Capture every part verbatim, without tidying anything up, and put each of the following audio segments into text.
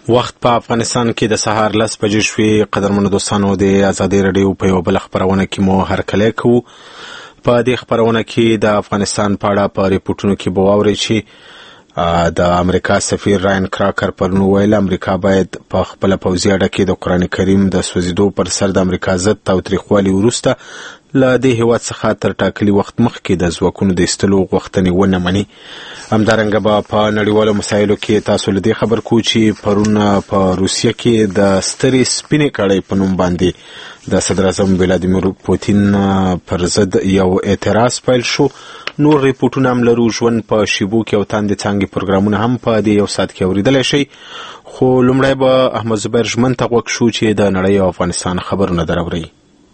وخت په افغانستان کې د سهار لس بجې شوې. قدرمنو دوستانو، د ازادي رادیو په یو بل خپرونه کې مو هرکلی کوو. په دې خپرونه کې د افغانستان په اړه په ریپورټونو کې به واورئ چې د امریکا سفیر راین کراکر پرون وویل امریکا باید په خپله پوځي اډه کې د قرآن کریم د سوځېدو پر سر د امریکا ضد تاوتریخوالي وروسته له دې هېواد څخه تر ټاکلي وخت مخکې د ځواکونو د ایستلو غوښتنې ونه مني. همدارنګه به په نړیوالو مسایلو کې تاسو له دې خبر کوو چې پرون په روسیه کې د سترې سپینې کړۍ په نوم باندې د صدر اعظم ولادیمیر پوتین پر ضد یو اعتراض پیل شو. نور ریپورټونه هم لرو. ژوند په شیبو کې او تاندې څانګې پروګرامونه هم په دې یو ساعت کې اورېدلی شئ. خو لومړی به احمد زبیر ژمن ته غوږ شو چې د نړۍ او افغانستان خبرونه دراوړي.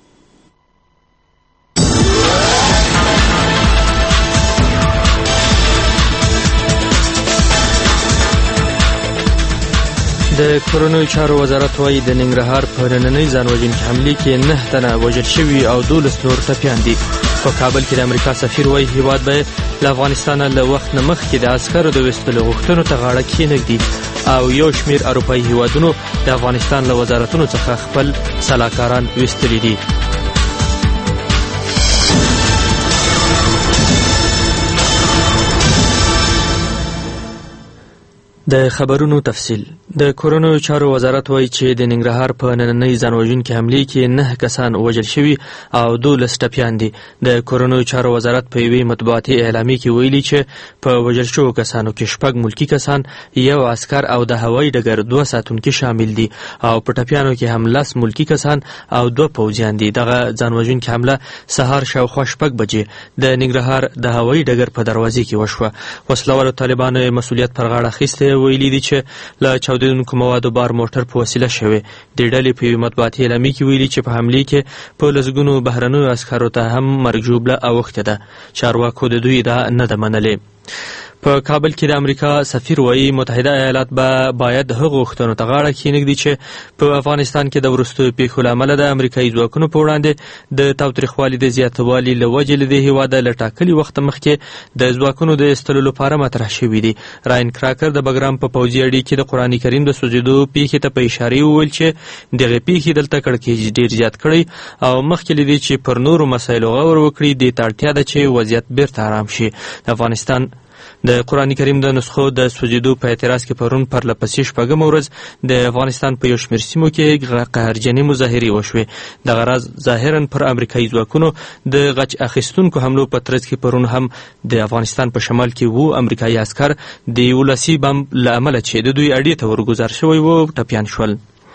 د کورونو چارو وزارت وايي د ننګرهار په نننۍ ځانوژونکې حملې کې نه تنه وژل شوي او دولس نور ټپیان دي. په کابل کې د امریکا سفیر وايي هیواد باید له افغانستانه له وخت نه مخکې د عسکرو د ویستلو غوښتنو ته غاړه کېنږدي او یو شمېر اروپایي هیوادونو د افغانستان له وزارتونو څخه خپل سلاکاران ویستلي دي. د خبرونو تفصیل. د کورونو چارو وزارت وايي چې د ننګرهار په نننۍ ځانوژونکې حملې کې نه کسان وژل شوي او دولس ټپیان دي. د کورونو چارو وزارت په یوې مطبوعاتي اعلامیې کې ویلي چې په وژل شوو کسانو کې شپږ ملکي کسان، یو عسکر او د هوایي ډګر دوه ساتونکي شامل دي او په ټپیانو کې هم لس ملکي کسان او دوه پوځیان دي. دغه ځانوژونکې حمله سهار شاوخوا شپږ بجې د ننګرهار د هوایي ډګر په دروازې کې وشوه. وسلوالو طالبانو مسؤلیت پر غاړه اخیستی ویلي دي چې له چاودېدونکو موادو بار موټر په وسیله شوی. د ډلې په یوې مطبوعاتي اعلامیې کې ویلي چې په حملې کې په لسګونو بهرنیو عسکرو ته هم مرګ ژوبله اوښتې ده. چارواکو د دوی ادعا نه ده منلې. په کابل کې د امریکا سفیر وايي متحده ایالات به باید هغو غوښتنو ته غاړه کېنږدي چې په افغانستان کې د وروستیو پیښو له امله د امریکایي ځواکونو په وړاندې د تاوتریخوالي د زیاتوالي له وجې له دې هېواده له ټاکلي وخته مخکې د ځواکونو د ایستلو لپاره مطرح شوي دي. راین کراکر د بګرام په پوځي اډې کې د قرآن کریم د سوځېدو پیښې ته په اشارې وویل چې دغې پیښې دلته کړکېچ ډېر زیات کړی او مخکې له دې چې پر نورو مسایلو غور وکړي دې ته اړتیا ده چې وضعیت بیرته ارام شي. د افغانستان د قرآن کریم د نسخو د سوځېدو په اعتراض کې پرون پرله پسې شپږمه ورځ د افغانستان په یو شمېر سیمو کې قهرجنې مظاهرې وشوې. دغه راز ظاهرا پر امریکایي ځواکونو د غچ اخیستونکو حملو په ترڅ کې پرون هم د افغانستان په شمال کې وو امریکایي عسکر د یو لاسي بم له امله چې د دوی اډې ته ورګوزار شوی وو ټپیان شول.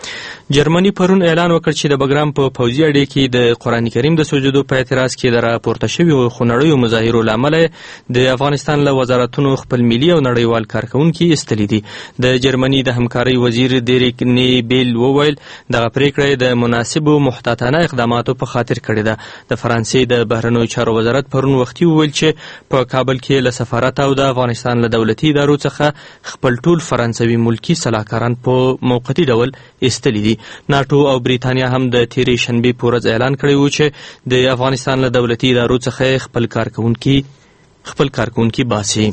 جرمني پرون اعلان وکړ چې د بګرام په پوځي اډې کې د قرآن کریم د سوځېدو په اعتراض کې د راپورته شویو خونړیو مظاهرو له امله د افغانستان له وزارتونو خپل ملي او نړیوال کارکوونکي ایستلي دي. د جرمني د همکارۍ وزیر دیریک نیبیل وویل دغه پریکړه د مناسبو محتاطانه اقداماتو په خاطر کړې ده. د فرانسې د بهرنیو چارو وزارت پرون وختي وویل چې په کابل کې له سفارت او د افغانستان له دولتي ادارو څخه خپل ټول فرانسوي ملکي سلاکاران په موقتي ډول ایستلي دي. ناټو او بریتانیا هم د تیرې شنبې په ورځ اعلان کړی و چې د افغانستان له دولتي ادارو څخه خپل کارکوونکي خپل کارکوونکي باسي.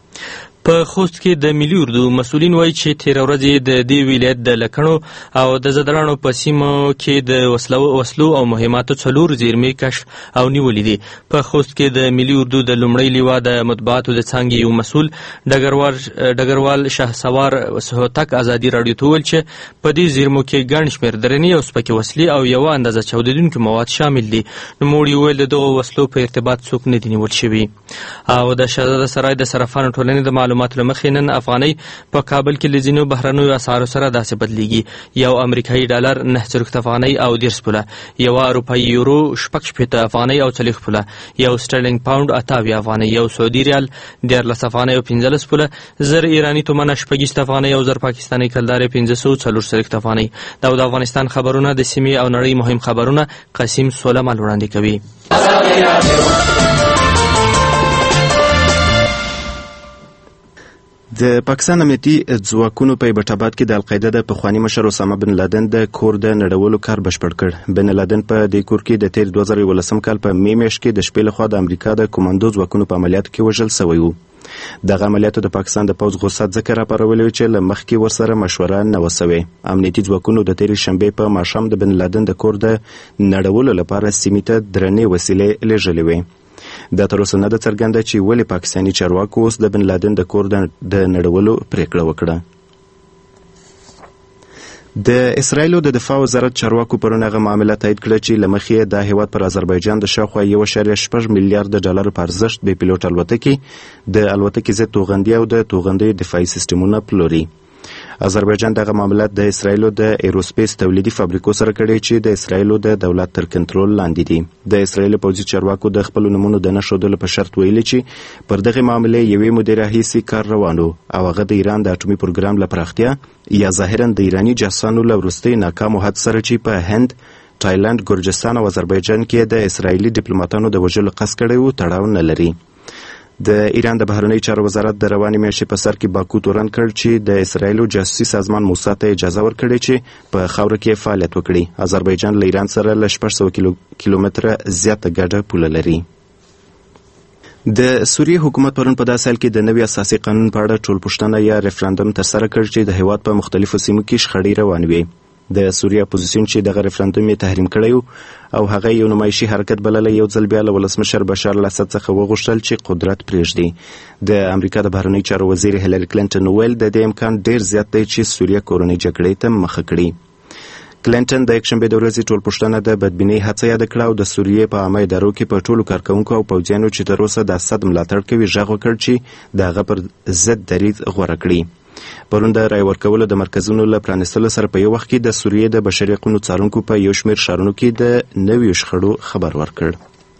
په خوست کې د ملي اردو مسؤلین وایي چې تېره ورځ د دې ولایت د لکڼو او د زدرانو په سیمو کې د وسلو او مهماتو څلور زیرمې کشف او نیولې دي. په خوست کې د ملي اردو د لومړۍ لیوا د مطبوعاتو د څانګې یو مسؤل ډګروال ډګروال شهسوار هوتک ازادي راډیو ته وویل چې په دې زیرمو کې ګڼ شمېر درنې او سپکې وسلې او یوه اندازه چاودېدونکي مواد شامل دي. نوموړي وویل د دغو وسلو په ارتباط څوک نه دي نیول شوي. او د شهزاده سرای د صرافانو ټولنې د معلوماتو له مخې نن افغانۍ په کابل کې له ځینو بهرنیو اسعارو سره داسې بدلیږي: یو امریکایي ډالر نهه څلوېښت افغانۍ او دېرش پوله، یوه اروپایي یورو شپږ شپېته افغانۍ او څلوېښت پوله، یو سټرلینګ پاونډ اته اویا افغانۍ، یو سعودي ریال دیارلس افغانۍ او پنځلس پوله، زر ایراني تومنه شپږ ویشت افغانۍ او زر پاکستاني کلدارې پنځه سوه څلور څلوېښت افغانۍ. دا د افغانستان خبرونه د سیمې او نړۍ مهم خبرونه قاسم سولمال وړاندې کوي. د پاکستان امنیتي ځواکونو په ایبټ آباد کې د القاعده د پخواني مشر اسامه بن لادن د کور د نړولو کار بشپړ کړ. بن لادن په دې کور کې د تیر دوه زره یولسم کال په می میاشت کې د شپې لخوا د امریکا د کمانډو ځواکونو په عملیاتو کې وژل شوی و. دغه عملیاتو د پاکستان د پوځ غوسه ځکه راپارولې چې له مخکې ورسره مشوره نه وسوې. امنیتي ځواکونو د تېرې شنبې په ماښام د بن لادن د کور د نړولو لپاره سیمې ته درنې وسیلې لېږلې وې. دا تر اوسه نه ده څرګنده چې ولې پاکستاني چارواکو اوس د بن لادن د کور د نړولو پریکړه وکړه. د اسرایلو د دفاع وزارت چارواکو پرون هغه معامله تایید کړه چې له مخې دا هیواد پر آذربایجان د شاوخوا یو اعشاریه شپږ میلیارډ ډالر په ارزښت بې پیلوټ الوتکې د الوتکې ضد توغندي او د توغندیو دفاعي سیستمونه پلوري. آذربایجان دغه معاملات د اسرایلو د ایروسپیس تولیدي فابریکو سره کړي چې د اسرایلو د دولت تر کنټرول لاندې دي. د اسرایل پوځي چارواکو د خپل نمونه د نشودلو په شرط ویلي چې پر دغه معاملې یوې مودې راهیسې کار روان و او هغه د ایران د اټومي پروګرام له پراختیا یا ظاهرا د ایراني جاسوسانو له وروستي ناکامو حد سره چې په هند، تایلند، ګرجستان او آذربایجان کې د اسرایلي ډیپلوماټانو د وژلو قصد کړی و تړاو نه لري. د ایران د بهرنی چارو وزارت د روانې میاشتې په سر کې باکو تورن کړ چې د اسرایلو جاسوسي سازمان موساد ته اجازه ورکړې چې په خاوره کې فعالیت وکړي. آذربایجان له ایران سره له شپږ سوه کیلو کیلومتره زیاته ګډه پوله لري. د سوریې حکومت پرون په داسې حال کې د نوي اساسي قانون په اړه ټولپوښتنه یا ریفرندوم ترسره کړ چې د هیواد په مختلفو سیمو کې شخړې روانې وې. د سوریې اپوزیسیون چې دغه ریفرندوم یې تحریم کړی او هغه یو نمایشي حرکت بللی یو ځل بیا له ولسمشر بشار الاسد څخه وغوښتل چې قدرت پرېږدي. د امریکا د بهرنۍ چارو وزیر هیلاري کلینټن وویل د دې امکان ډیر زیات دی چې سوریه کورنۍ جګړې ته مخه کړي. کلینټن د یکشنبې د ورځې ټولپوښتنه د بدبینۍ هڅه یاده کړه او د سوریې په عامه ادارو کې په ټولو کارکوونکو او پوځیانو چې تر اوسه د اسد ملاتړ کوي غږ وکړ چې د هغه پر ضد دریځ غوره کړي. پرون د رای ورکولو د مرکزونو له پرانیستلو سره په یو وخت کې د سوریې د بشري حقونو څارونکو په یو شمېر ښارونو کې د نویو شخړو خبر ورکړ.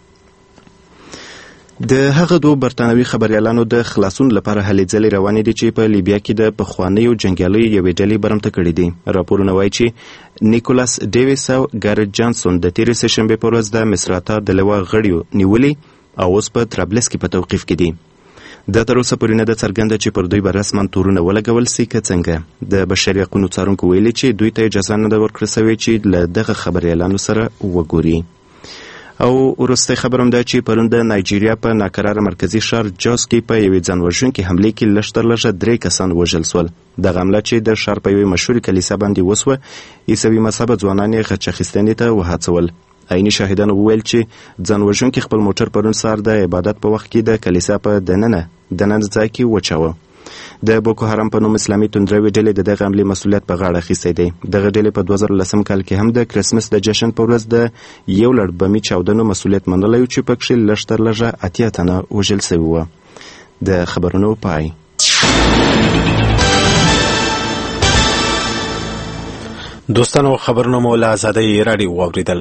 د هغه دوه برتانوي خبريالانو د خلاصون لپاره هلې ځلې روانې دي چې په لیبیا کې د پخوانیو جنګیالیو یوې ډلې برمته کړي دي. راپورونه وایي چې نیکولاس ډیویس او ګارت جانسون د تېرې سهشنبې په ورځ د مصراتا د لوا غړیو نیولي او اوس په طرابلس کې په توقیف کې دي. دا تر اوسه پورې نه ده څرګنده چې پر دوی به رسما تورونه ولګول سي که څنګه. د بشري حقونو څارونکو ویلي چې دوی ته اجازه نه ده ورکړل سوې چې له دغه خبریالانو سره وګوري. او وروستی خبر هم ده چې پرون د نایجیریا په ناکراره مرکزي ښار جاس کې په یوې ځانوژونکې حملې کې لږ تر لږه درې کسان وژل سول. دغه حمله چې د ښار په یوې مشهورې کلیسا باندې وسوه عیسوي مذهبه ځوانان یې غچ اخیستنې ته وهڅول. عیني شاهدانو وویل چې ځانوژونکي خپل موټر پرون سهار د عبادت په وخت کې د کلیسا په دننه دننه ځای کې وچاوه. د بوکو حرام په نوم اسلامي توندروي ډلې د دغه حملې مسؤلیت په غاړه اخیستی دی. دغه ډلې په دوه زره لسم کال کې هم د کرسمس د جشن په ورځ د یو لړ بمي چاودنو مسؤلیت منلی و چې پکښې لږ تر لږه اتیا تنه وژل سوي وه. د خبرونو پای. دوستانو خبرونه مو له ازادۍ راډیو واورېدل.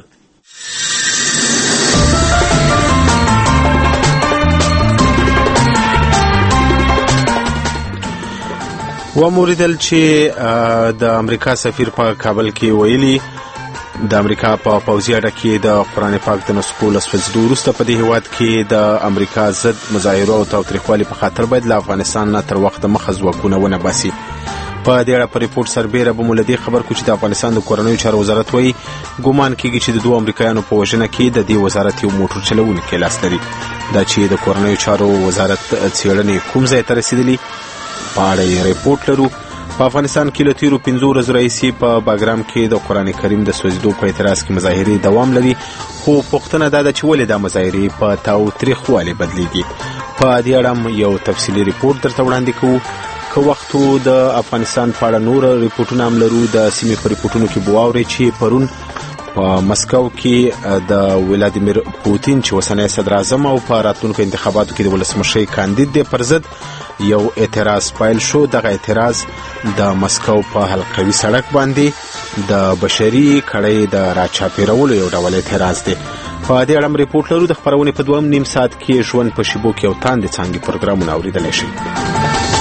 وموریدل چې د امریکا سفیر په کابل کې ویلي د امریکا په پوځي اډه کې د قرآن پاک د نسخو له سوځېدو وروسته په دې هیواد کې د امریکا ضد مظاهرو او تاوتریخوالي په خاطر باید له افغانستان نه تر وخته مخه ځواکونه ونه باسي. په دې اړه په ریپورټ سربیره به مو له دې خبر کو چې د افغانستان د کورنیو چارو وزارت وایي ګمان کېږي چې د دوه امریکایانو په وژنه کې د دې وزارت یو موټر چلوونکی لاس لري. دا چې د کورنیو چارو وزارت څېړنې کوم ځای ته رسېدلي په اړه یې ریپورټ لرو. په افغانستان کې له تیرو پنځو ورځو راهیسې په باګرام کې د قرآن کریم د سوځېدو په اعتراض کې مظاهرې دوام لري، خو پوښتنه دا ده چې ولې دا مظاهرې په تاوتریخوالي بدلیږي. په دې اړه هم یو تفصیلي ریپورټ درته وړاندې کوو. که وخت د افغانستان په اړه نور ریپورټونه هم لرو. د سیمې په ریپورټونو کې به واورئ چې پرون په مسکو کې د ولادیمیر پوتین چې اوسنی صدر اعظم او په راتلونکو انتخاباتو کې د ولسمشرۍ کاندید دی پر ضد یو اعتراض پیل شو. دغه اعتراض د مسکو په حلقوي سړک باندې د بشري کړۍ د راچاپېرولو یو ډول اعتراض دی. په دې اړه ریپورټ لرو. د خپرونې په دویم نیم ساعت کې ژوند په شیبو کې او تاندې څانګې پروګرامونه اورېدلی شئ.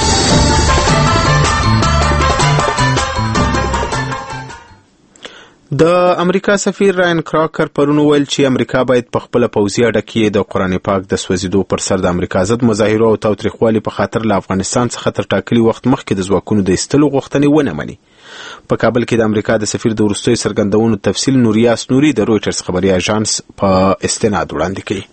د امریکا سفیر راین کراکر پرون ویل چې امریکا باید په خپل پوځي اډه کې د قرآن پاک د سوځېدو پر سر د امریکا ضد مظاهرو او تاوتریخوالي په خاطر له افغانستان څخه تر ټاکلي وخت مخکې د ځواکونو د ایستلو غوښتنې ونه مني. په کابل کې د امریکا د سفیر د وروستیو څرګندونو تفصیل نوریاس نوري د رویټرز خبري اژانس په استناد وړاندې کوي.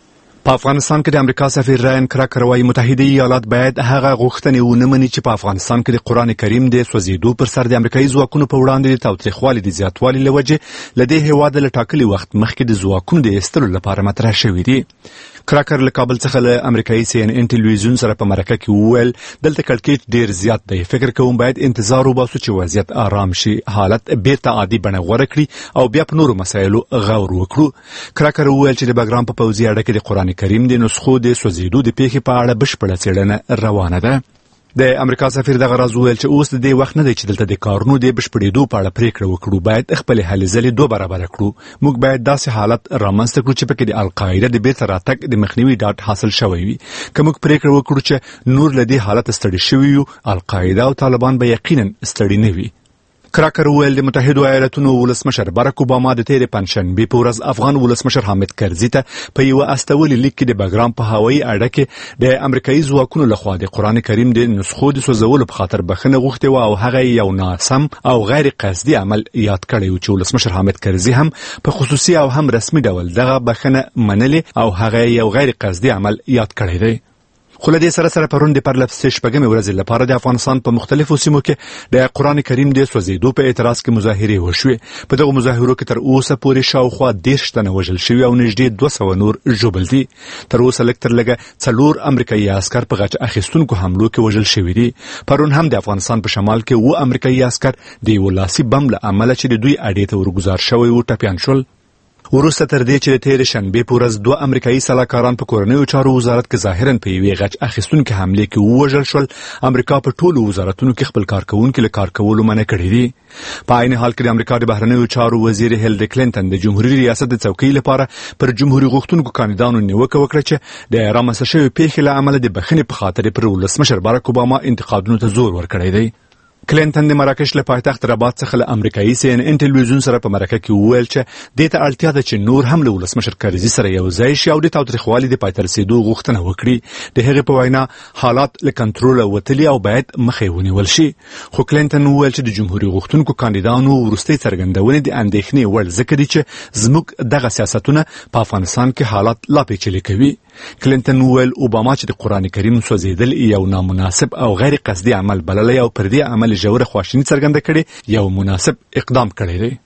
په افغانستان کې د امریکا سفیر راین کراکر وايي متحده ایالات باید هغه غوښتنې ونه مني چې په افغانستان کې د قرآن کریم د سوځېدو پر سر د امریکایي ځواکونو په وړاندې د تاوتریخوالي د زیاتوالي له وجې له دې هېواده له ټاکلي وخت مخکې د ځواکونو د ایستلو لپاره مطرح شوي دي. کراکر له کابل څخه له امریکایي سی ان ان ټلویزیون سره په مرکه کې وویل دلته کړکېچ ډېر زیات دی، فکر کوم باید انتظار وباسو چې وضعیت آرام شي، حالت بیرته عادي بڼه غوره کړي او بیا په نورو مسایلو غور وکړو. کراکر وویل چې د بګرام په پوځي اډه کې د قرآن کریم د نسخو د سوځېدو د پیښې په اړه بشپړه څېړنه روانه ده. د امریکا سفیر دغه راز وویل چې اوس د دې وخت نه دی چې دلته د کارونو د بشپړېدو په اړه پریکړه وکړو، باید خپلې هلې ځلې دوه برابره کړو. موږ باید داسې حالت رامنځته کړو چې پکې د القاعده د بیرته راتګ د مخنیوي ډاډ حاصل شوی وي. که موږ پریکړه وکړو چې نور له دې حالت ستړي شوي یو، القاعده او طالبان به یقینا ستړي نه وي. کراکر وویل د متحدو ایالاتونو ولسمشر باراک اوباما د تېرې پنجشنبې په ورځ افغان ولسمشر حامد کرزي ته په یوه استولي لیک کې د بګرام په هوایي اډه کې د امریکایي ځواکونو لخوا د قرآن کریم د نسخو د سوځولو په خاطر بخښنه غوښتې وه او هغه یو ناسم او غیر قصدي عمل یاد کړی و چې ولسمشر حامد کرزي هم په خصوصي او هم رسمي ډول دغه بخښنه منلې او هغه یو غیر قصدي عمل یاد کړی دی. خو له دې سره سره پرون د پرلپسې شپږمې ورځې لپاره د افغانستان په مختلفو سیمو کې د قرآن کریم د سوځېدو په اعتراض کې مظاهرې وشوې. په دغو مظاهرو کې تر اوسه پورې شاوخوا دېرش تنه وژل شوي او نږدې دوه سوه نور ژوبل دي. تر اوسه لږ تر لږه څلور امریکایي عسکر په غچ اخیستونکو حملو کې وژل شوي دي. پرون هم د افغانستان په شمال کې اووه امریکایي عسکر د یوه لاسي بم له امله چې د دوی اډې ته ورګزار شوی و ټپیان شول. وروسته تر دې چې د تېرې شنبې په ورځ دوه امریکایي سلاکاران په کورنیو چارو وزارت کې ظاهرا په یوې غچ اخیستونکې حملې کې ووژل شول، امریکا په ټولو وزارتونو کې خپل کارکوونکي له کار کولو منع کړي دي. په عین حال کې د امریکا د بهرنیو چارو وزیر هیلری کلینټن د جمهوریت ریاست د څوکۍ لپاره پر جمهوریت غوښتونکو کاندیدانو نیوکه وکړه چې د رامنځته شوې پیښې له امله د بخښنې په خاطر پر ولسمشر باراک اوباما انتقادونو ته زور ورکړی دی. کلینټن د مراکش له پایتخت رباط څخه له امریکایي سی ان ان ټلویزیون سره په مرکه کې وویل چې دې ته اړتیا ده چې نور هم له ولسمشر کرزي سره یو ځای شي او د تاوتریخوالي د پای ته رسېدو غوښتنه وکړي. د هغې په وینا حالات له کنټروله وتلي او باید مخه ونیول شي. خو کلینټن وویل چې د جمهوریت غوښتونکو کاندیدانو وروستۍ څرګندونې د اندېښنې وړ ځکه دي چې زموږ دغه سیاستونه په افغانستان کې حالات لا پیچلي کوي. کلینټن وویل اوباما چې د قرآن کریم سوځېدل یو نامناسب او غیر قصدي عمل بللی او پر دې عمل ژوره خواشیني څرګنده کړې یو مناسب اقدام کړی دی.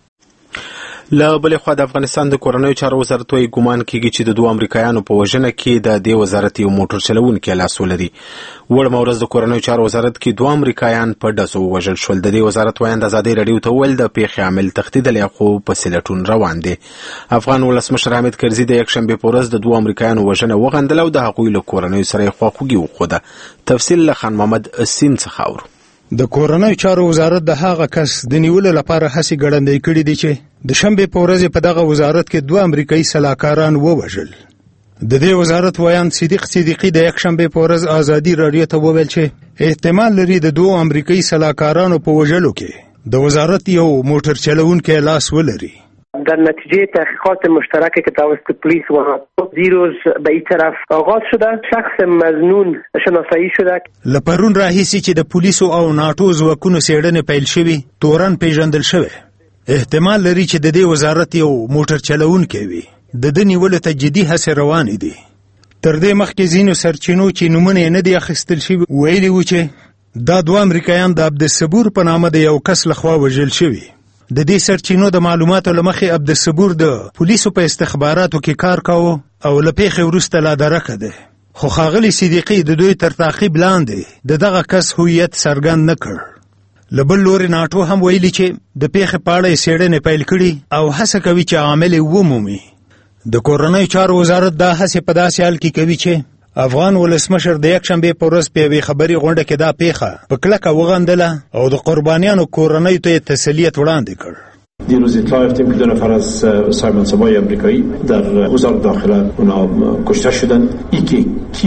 له بلې خوا د افغانستان د کورنیو چارو وزارت وايي ګمان کېږي چې د دوه امریکایانو په وژنه کې د دې وزارت یو موټر چلوونکی لاس ولري. وړمه ورځ د کورنیو چارو وزارت کې دوه امریکایان په ډزو ووژل شول. د دې وزارت وایند ازادي راډیو ته وویل د پیښې عامل تښتېدلی خو پسې لټون روان دی. افغان ولسمشر حامد کرزي د یکشنبې په ورځ د دوه امریکایانو وژنه وغندله او د هغوی له کورنیو سره یې خواخوږي وښوده. تفصیل له خان محمد سیم څخه اورو. د کورنیو چارو وزارت د هغه کس د نیولو لپاره هڅې ګړندۍ کړي دي چې د شنبې په ورځ په دغه وزارت کې دوه امریکایي سلاکاران ووژل. د دې وزارت ویان صدیق صدیقي د یکشنبې په ورځ ازادي راډیو ته وویل چې احتمال لري د دوه امریکایي سلاکارانو په وژلو کې د وزارت یو موټر چلوونکی لاس ولري. در نتیجه تحقیقات مشترک که توسط پلیس و دیروز به این طرف آغاز شده شخص مظنون شناسایی شده. لپرون راهیسي چې د پولیسو او ناټو ځواکونو څېړنې پیل شوي تورن پیژندل شوی. احتمال لري چې د دې وزارت یو موټر چلوونکی وي. د ده نیولو ته جدي هڅې روانې دي. تر دې مخکې ځینو سرچینو چې نومونه یې نه دي اخیستل شوي ویلي وو چې دا دوه امریکایان د عبدالصبور په نامه د یو کس لخوا وژل شوي. د دې سرچینو د معلوماتو له مخې عبدالصبور د پولیسو په استخباراتو کې کار کاوه او له پیښې وروسته لا درکه دی. خو ښاغلي صدیقي د دوی تر تعقیب لاندې د دغه کس هویت څرګند نه کړ. له بل لورې ناټو هم ویلي چې د پیښې په اړه یې څېړنې پیل کړي او هڅه کوي چې عامل یې ومومي. د کورنیو چارو وزارت دا هڅې په داسې حال کې کوي چې افغان ولسمشر د یکشنبې په ورځ په یوې خبري غونډه کې دا پیښه په کلکه وغندله او د قربانیانو کورنیو ته یې تسلیت وړاندې کړ. دیروز اطلاع یافتیم که دو نفر از سایمون سبای امریکایی در وزارت داخله اونا کشته شدن. ای که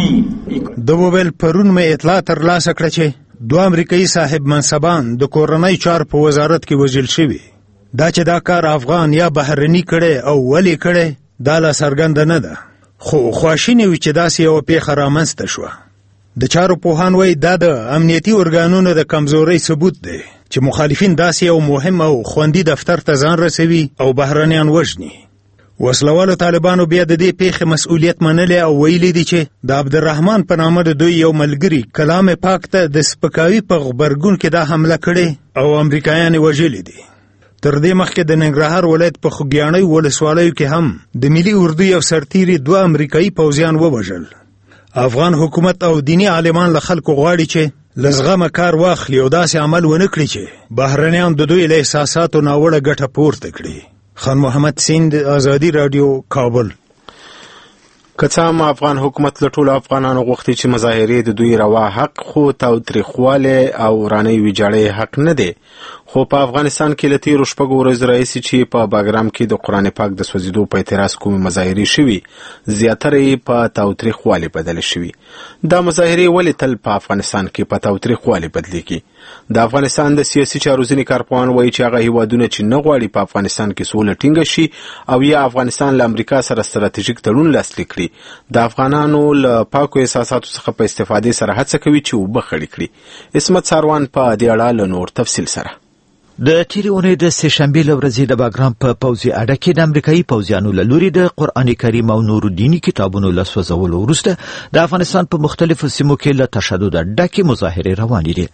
کی د وویل پرون مې اطلاع ترلاسه کړه چې دوه امریکایي صاحب منصبان د کورنیو چارو په وزارت کې وژل شوي. دا چې دا کار افغان یا بهرني کړی او ولې کړی دا لا څرګنده نه ده. خو خواشینی وي چې داسې یوه پیښه رامنځته شوه. د چارو پوهان وایي دا د امنیتي ارګانونو د کمزورۍ ثبوت دی چې مخالفین داسې یو مهم او خوندي دفتر ته ځان رسوي او بهرنیان وژني. وسلوالو طالبانو بیا د دې پیښې مسؤلیت منلی او ویلي دي چې د عبدالرحمن په نامه د دوی یو ملګري کلام پاک ته د سپکاوي په غبرګون کې دا حمله کړې او امریکایان یې وژلي دي. تر دې مخکې د ننګرهار ولایت په خوږیاڼۍ ولسوالیو کې هم د ملي اردو یو سرتیري دوه امریکایي پوځیان ووژل. افغان حکومت او دینی عالمان له خلکو غواړي چې له زغمه کار واخلي او داسې عمل ونه کړي چې بهرنیان د دوی له احساساتو ناوړه ګټه پورته کړي. خان محمد سیند، آزادي راډیو، کابل. که څه هم افغان حکومت له ټولو افغانانو غوښتي چې مظاهرې د دوی روا حق خو تاوتریخوالی او رانۍ ویجاړۍ حق نه دی، خو په افغانستان کې له تیرو شپږو ورځو راهیسې چې په باګرام کې د قرآن پاک د سوځېدو په اعتراض کومې مظاهرې شوي، زیاتره یې په تاوتریخوالي بدلې شوي. دا مظاهرې ولې تل په افغانستان کې په تاوتریخوالي بدلېږي؟ د افغانستان د سیاسي چارو ځینې کارپوهان وایي چې هغه هیوادونه چې نه غواړي په افغانستان کې سوله ټینګه شي او یا افغانستان له امریکا سره ستراتیژیک تړون لاسلیک کړي، د افغانانو له پاکو احساساتو څخه په استفادې سره هڅه کوي چې اوبه خړې کړي. عصمت ساروان په دې اړه له نور تفصیل سره. د تیرې اونۍ د سې شنبې له ورځې د باګرام په پوځي اډه کې د امریکایي پوځیانو له لوري د قرآن کریم او نورو دیني کتابونو له سوځولو وروسته د افغانستان په مختلفو سیمو کې له تشدده ډکې مظاهرې روانې دي.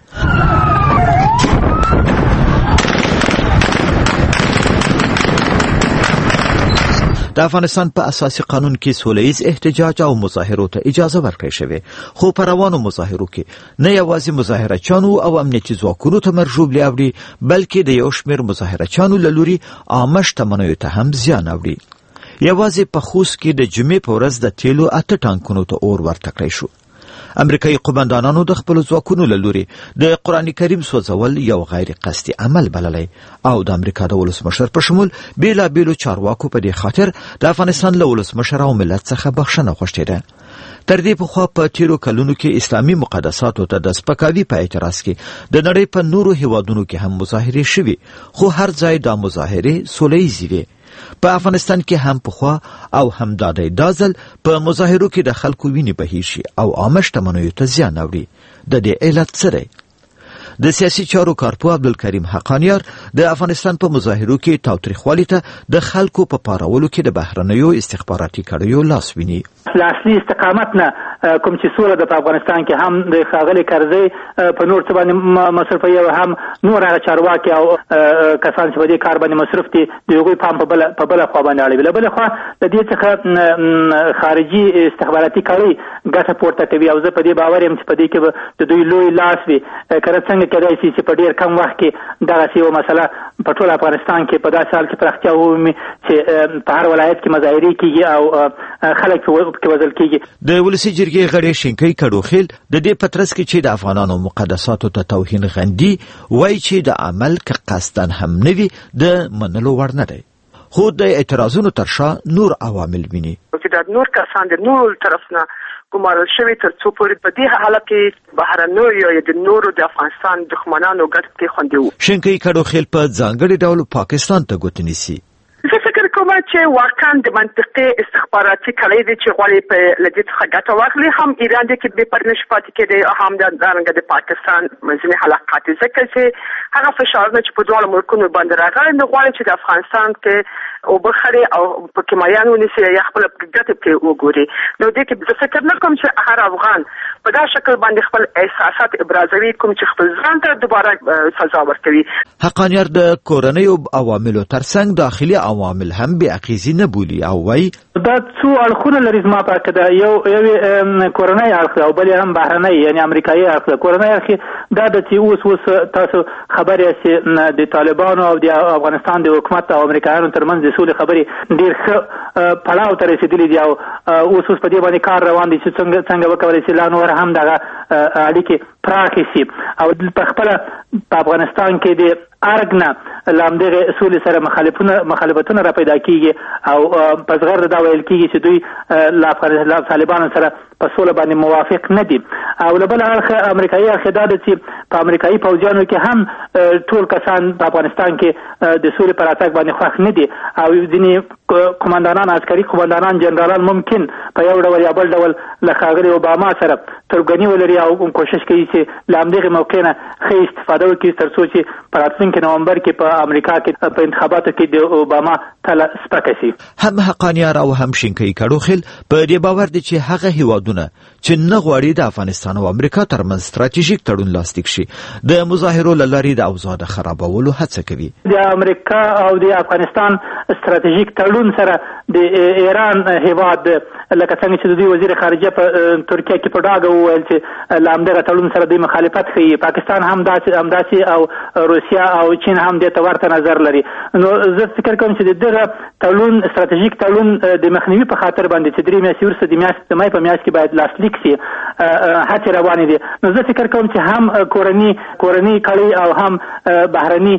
د افغانستان په اساسي قانون کې سولهییز احتجاج او مظاهرو ته اجازه ورکړل شوې، خو په روانو مظاهرو کې نه یوازې مظاهرچیانو او امنیتي ځواکونو ته مرژوبلې اوړي، بلکې د یو شمېر مظاهرچیانو له لوري عامه شتمنیو ته هم زیان اوړي. یوازې په خوست کې د جمعې په ورځ د تیلو اته ټانکونو ته اور ورته کړی شو. امریکایي قومندانانو د خپلو ځواکونو له لوري د قرآن کریم سوځول یو غیر قصدي عمل بللی او د امریکا د ولسمشر په شمول بېلابېلو چارواکو په دې خاطر د افغانستان له ولسمشر او ملت څخه بخښنه غوښتې ده. تر دې پخوا په تیرو کلونو کې اسلامي مقدساتو ته د سپکاوي په اعتراض کې د نړۍ په نورو هیوادونو کې هم مظاهرې شوي، خو هر ځای دا مظاهرې سولهییزې وې. په افغانستان کې هم پخوا او هم دا دی دا ځل په مظاهرو کې د خلکو وینې بهیر شي او عامه شتمنیو ته زیان اوړي. د دې علت څه دی؟ د سیاسي چارو کارپوه عبدالکریم حقانیار د افغانستان په مظاهرو کې تاوتریخوالي ته د خلکو په پارولو کې د بهرنیو استخباراتي کړیو لاس ویني. له اصلي استقامت نه کوم چې سوله د افغانستان کې هم د ښاغلي کرزي په نور څه باندې مصرفوي او هم نور هغه چارواکي او کسان چې په دې کار باندې مصرف دي د هغوی پام په بله په بله خوا باندې اړوي. له بلې خوا د دې څخه خارجي استخباراتي کړۍ ګټه پورته کوي او زه په دې باور یم چې په دې کې به د دوی لوی لاس وي. که څنګه کېدای شي چې په ډېر کم وخت کې دغسې یوه مسله په ټول افغانستان کې په داسې حال کې پراختیا ومومي چې په هر ولایت کې مظاهرې کېږي او خلک پکې وژل کېږي. د ولسي جرګې غړی شینکۍ کډوخیل د دې په ترڅ کې چې د افغانانو مقدساتو ته توهین غندي وایي چې د عمل که قصدن هم نه وي د منلو وړ نه دی، خو د اعتراضونو تر شا نور عوامل ویني. چې دا نور کسان د نورو طرف نه ګمارل شوي تر څو پورې په دې حالت کې بهرنیو یا د نورو د افغانستان دښمنانو ګټه پرېښودې وو. شینکۍ کډوخیل په ځانګړي ډول پاکستان ته ګوتې نیسي. زه فکر کوم چې واقعا د منطقي استخباراتي کړۍ دي چې غواړي په له دې څخه ګټه واخلي. هم ایران دی کې بې پرې نشي پاتې کېدی، هم دارنګه د پاکستان ځینې حلقات دي، ځکه چې هغه فشارونه چې په دواړو ملکونو باندې راغلي نه غواړي چې د افغانستان کې اوبه خړې او پکې مایان ونیسي یا خپله ګټه پرې وګوري. نو دې کې زه فکر نه کوم چې هر افغان په دا شکل باندې خپل احساسات ابرازوي، کوم چې خپل ځان ته دوباره سزا ورکوي. حقانیار د کورنیو عواملو ترڅنګ داخلي عوامل هم بې اغېزې نه بولي او وایي دا څو اړخونه لري زما په عقیده. یو یو کورنی اړخ او بل هم بهرنی یعنې امریکایي اړخ. کورنی اړخ دا د چې اوس اوس تاسو خبر یاست چې د طالبانو او د افغانستان د حکومت او امریکایانو ترمنځ د سولې خبرې ډېر ښه پړاو ته رسېدلي دي او اوس اوس په دې باندې کار روان دی چې څنګه څنګه وکولی شي لا نور هم دغه اړیکې پراخې شي. او په خپله په افغانستان کې د ارګ نه له همدغې سولې سره مخالفتونه را پیدا کېږي او په زغرده دا ویل کېږي چې دوی له طالبانو سره په سوله باندې موافق نه دي. او له بله اړخه امریکایي اړخ دا ده چې په امریکایي پوځیانو کې هم ټول کسان په افغانستان کې د سولې په راتګ باندې خوښ نه دي او ځینې قومندانان عسکري قومندانان جنرالان ممکن په یو ډول یا بل ډول له ښاغلي اوباما سره تربګني ولري او کوشش کوي چې له همدغې موقع نه ښه استفاده وکړي تر څو چې په راتلونکي نومبر کې په امریکا کې په انتخاباتو کې د اوباما تله سپکه شي. هم حقانیار او هم شینکۍ کډوخیل په دې باور دي چې هغه هیوادونه چې نه غواړي د افغانستان او امریکا ترمنځ ستراتیژیک تړون لاسلیک شي د مظاهرو له لارې د اوضاع د خرابولو هڅه کوي. د امریکا او د افغانستان ستراتیژیک تړون سره د ایران هیواد لکه څنګه چې د دوی وزیر خارجه په ترکیه کې په ډاګه وویل چې له همدغه تړون سره دوی مخالفت کوي. پاکستان هم داسې همداسې او روسیه او چین هم دې ته ورته نظر لري. نو زه فکر کوم چې د دغه تړون ستراتیژیک تړون د مخنیوي په خاطر باندې چې درې میاشتې وروسته د میاشتې د مای په میاشت کې باید لاسلیک شي هڅې روانې دي. نو زه فکر کوم چې هم کورني کورني کړۍ او هم بهرني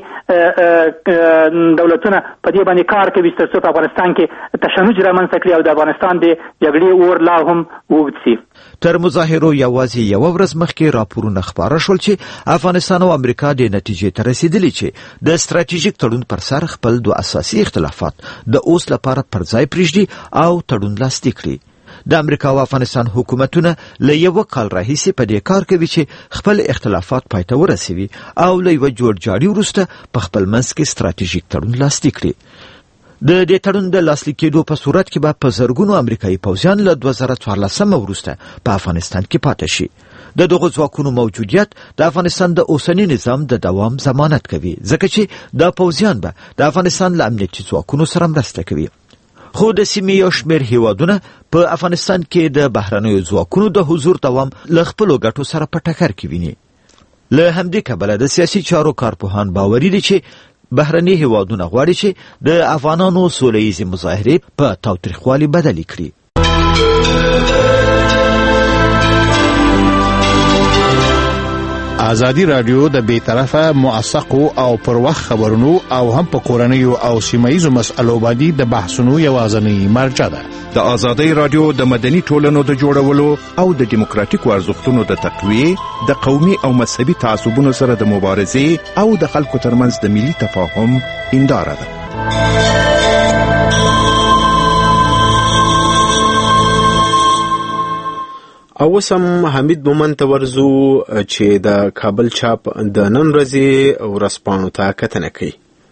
دولتونه په دې باندې کار کوي تر څو په افغانستان کې تشنج رامنځته کړي او د افغانستان د جګړې اور لا هم اوږد شي. تر مظاهرو یوازې یوه ورځ مخکې راپورونه خپاره شول چې افغانستان او امریکا د نتیجې ته رسیدلي چې د ستراتیژیک تړون پر سر خپل دوه اساسي اختلافات د اوس لپاره پر ځای پرېږدي او تړون لاسلیک کړي. د امریکا او افغانستان حکومتونه له یو کال راهیسې په دې کار کوي چې خپل اختلافات پای ته ورسوي او له یوه جوړجاړي وروسته په خپل منځ کې ستراتیژیک تړون لاسلیک کړي. د دې تړون د لاسلیک کېدو په صورت کې به په زرګونو امریکایي پوځیان له دوه زره څوارلسم وروسته په افغانستان کې پاتې شي. د دغو ځواکونو موجودیت د افغانستان د اوسني نظام د دوام ضمانت کوي ځکه چې دا پوځیان به د افغانستان له امنیتي ځواکونو سره مرسته کوي. خو د سیمې یو شمېر هیوادونه په افغانستان کې د بهرنیو ځواکونو د حضور دوام له خپلو ګټو سره په ټکر کې ویني. له همدې کبله د سیاسي چارو کارپوهان باوري دي چې بهرني هیوادونه غواړي چې د افغانانو سوله ییزې مظاهرې په تاوتریخوالي بدلې کړي. ازادي رادیو د بیطرفه موثقو او پر وخت خبرونو او هم په کورنیو او سیمایي مسألو باندې د بحثونو یوازینی مرجع ده. د ازادي رادیو د مدني ټولنو د جوړولو او د دیموکراتیکو ارزښتونو د تقویې د قومي او مذهبي تعصبونو سره د مبارزې او د خلکو ترمنځ د ملي تفاهم هنداره ده. او وسم حمید مومن ته ورزو چې د کابل چاپ د نن ورځې ورځپاڼو ته کتنه کوي.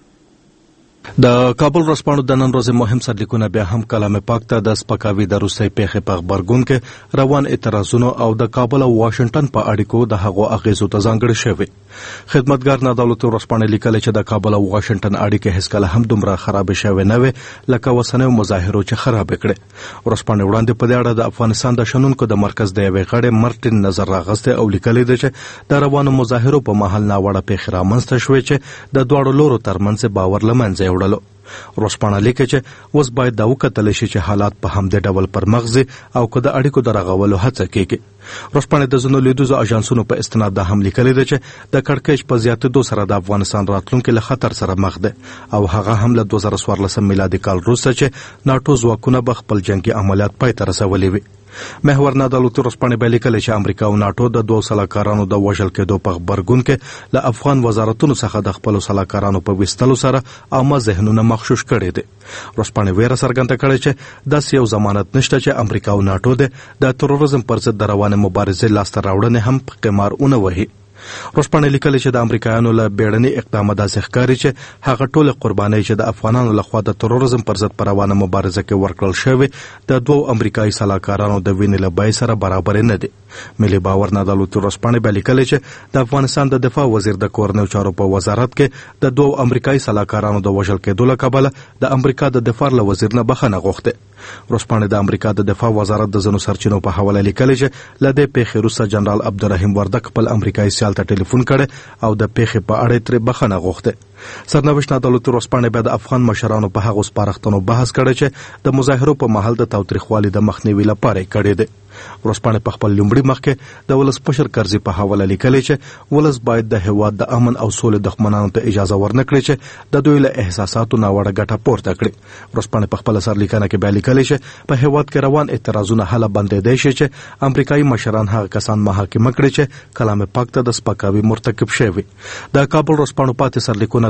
د کابل ورځپاڼو د نن ورځې مهم سرلیکونه بیا هم کلام پاک ته د سپکاوي د روسي پیښې په خبرګون کې روان اعتراضونو او د کابل او واشنگټن په اړیکو د هغو اغیزو ته ځانګړي شوي. خدمتګار نادولتي ورځپاڼې لیکلي چې د کابل او واشنگټن اړیکې هیڅکله هم دومره خرابې شوې نه وې لکه اوسنیو مظاهرو چې خرابې کړې. ورځپاڼې وړاندې په دې اړه د افغانستان د شنونکو د مرکز د یوې غړې مرټین نظر راغستی او لیکلي دی چې د روانو مظاهرو په مهال ناوړه پیښې رامنځته شوې چې د دواړو لورو ترمنځ باور له منځه وړلو. ورځپاڼه لیکي چې اوس باید دا وکتل شي چې حالات په همدې ډول پر مغزي او که د اړیکو د رغولو هڅه کیږي. ورځپاڼې د ځینو لیدوزو اژانسونو په استناد دا هم لیکلي دی چې د کړکېچ په زیاتېدو سره د افغانستان راتلونکي له خطر سره مخ دی او هغه هم له دوه زره څوارلسم میلادي کال وروسته چې ناټو ځواکونه به خپل جنګي عملیات پای ته رسولي وي. محور نادولتي ورځپاڼې به لیکلي چې امریکا او ناټو د دوو سلاکارانو د وژل کېدو په غبرګون کې له افغان وزارتونو څخه د خپلو سلاکارانو په ویستلو سره عامه ذهنونه مغشوش کړي دي. ورځپاڼې ویره څرګنده کړې چې داسې یو ضمانت نشته چې امریکا او ناټو د تروریزم پر ضد د روانې مبارزې لاسته راوړنې هم په قمار ونه وهي. ورځپاڼې لیکلي چې د امریکایانو له بیړني اقدامه داسې ښکاري چې هغه ټولې قربانۍ چې د افغانانو لخوا د تروریزم پر ضد په روانه مبارزه کې ورکړل شوې د دوو امریکایي سلاکارانو د وینې له بیې سره برابرې نه دي. ملي باور نادولتي ورځپاڼې به لیکلي چې د افغانستان د دفاع وزیر د کورنیو چارو په وزارت کې د دوو امریکایي سلاکارانو د وژل کېدو له کبله د امریکا د دفاع له وزیر نه بخښنه غوښتې. ورځپاڼې د امریکا د دفاع وزارت د ځینو سرچینو په حواله لیکلي چې له دې پیښې وروسته جنرال عبدالرحیم وردک خپل امریکایي سیال ته ټلیفون کړی او د پیښې په اړه ترې بخښنه غوښتې. سرنوشت نادولتي ورځپاڼې بیا د افغان مشرانو په هغو سپارښتنو بحث کړی چې د مظاهرو په مهال د تاوتریخوالي د مخنیوي لپاره یې کړی دی. ورځپاڼې په خپل لومړي مخ کې د ولسمشر کرزي په حواله لیکلي چې ولس باید د هېواد د امن او سولې دښمنانو ته اجازه ورنه کړي چې د دوی له احساساتو ناوړه ګټه پورته کړي. ورځپاڼې په خپله سرلیکنه کې بیا لیکلي چې په هېواد کې روان اعتراضونه هله بندېدی شي چې امریکایي مشران هغه کسان محاکمه کړي چې کلام پاک ته د سپکاوي مرتکب شوي. د کابل ورځپاڼو پاتې سرلیکونه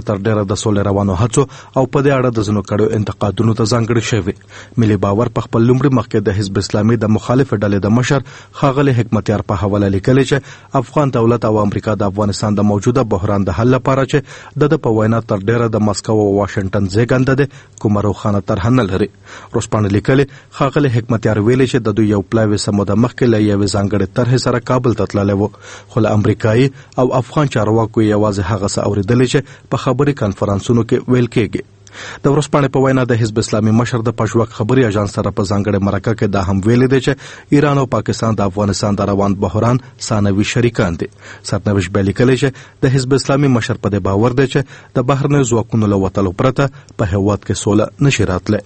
تر ډیره د سولې روانو هڅو او په دې اړه د ځینو کړو انتقادونو ته ځانګړي شوی. ملي باور په خپل لومړي مخکې د حزب اسلامي د مخالف ډلې د مشر ښاغلي حکمتیار په حواله لیکلي چې افغان دولت او امریکا د افغانستان د موجوده بحران د حل لپاره چې د د په وینا تر ډیره د مسکو او واشنگټن زیږنده ده کومه روښانه طرحه نه لري. روسپاڼه لیکلي ښاغلي حکمتیار ویلي چې د دوی یو پلاوی سموده مخکې له یوې ځانګړې طرحې سره کابل ته تللی و، خو له امریکایي او افغان چارواکو یوازې هغه څه اورېدلي چې په خبري کنفرانسونو کې ویل کېږي. د ورځپاڼې په وینا د حزب اسلامي مشر د پژواک خبري اژانس سره په ځانګړې مرکه کې دا هم ویلي دی چې ایران او پاکستان د افغانستان د روان بحران ثانوي شریکان دي. سرنوشت به لیکلی چې د حزب اسلامي مشر په دې باور دی چې د بهرنیو ځواکونو له وتلو پرته په هېواد کې سوله نشي راتلی.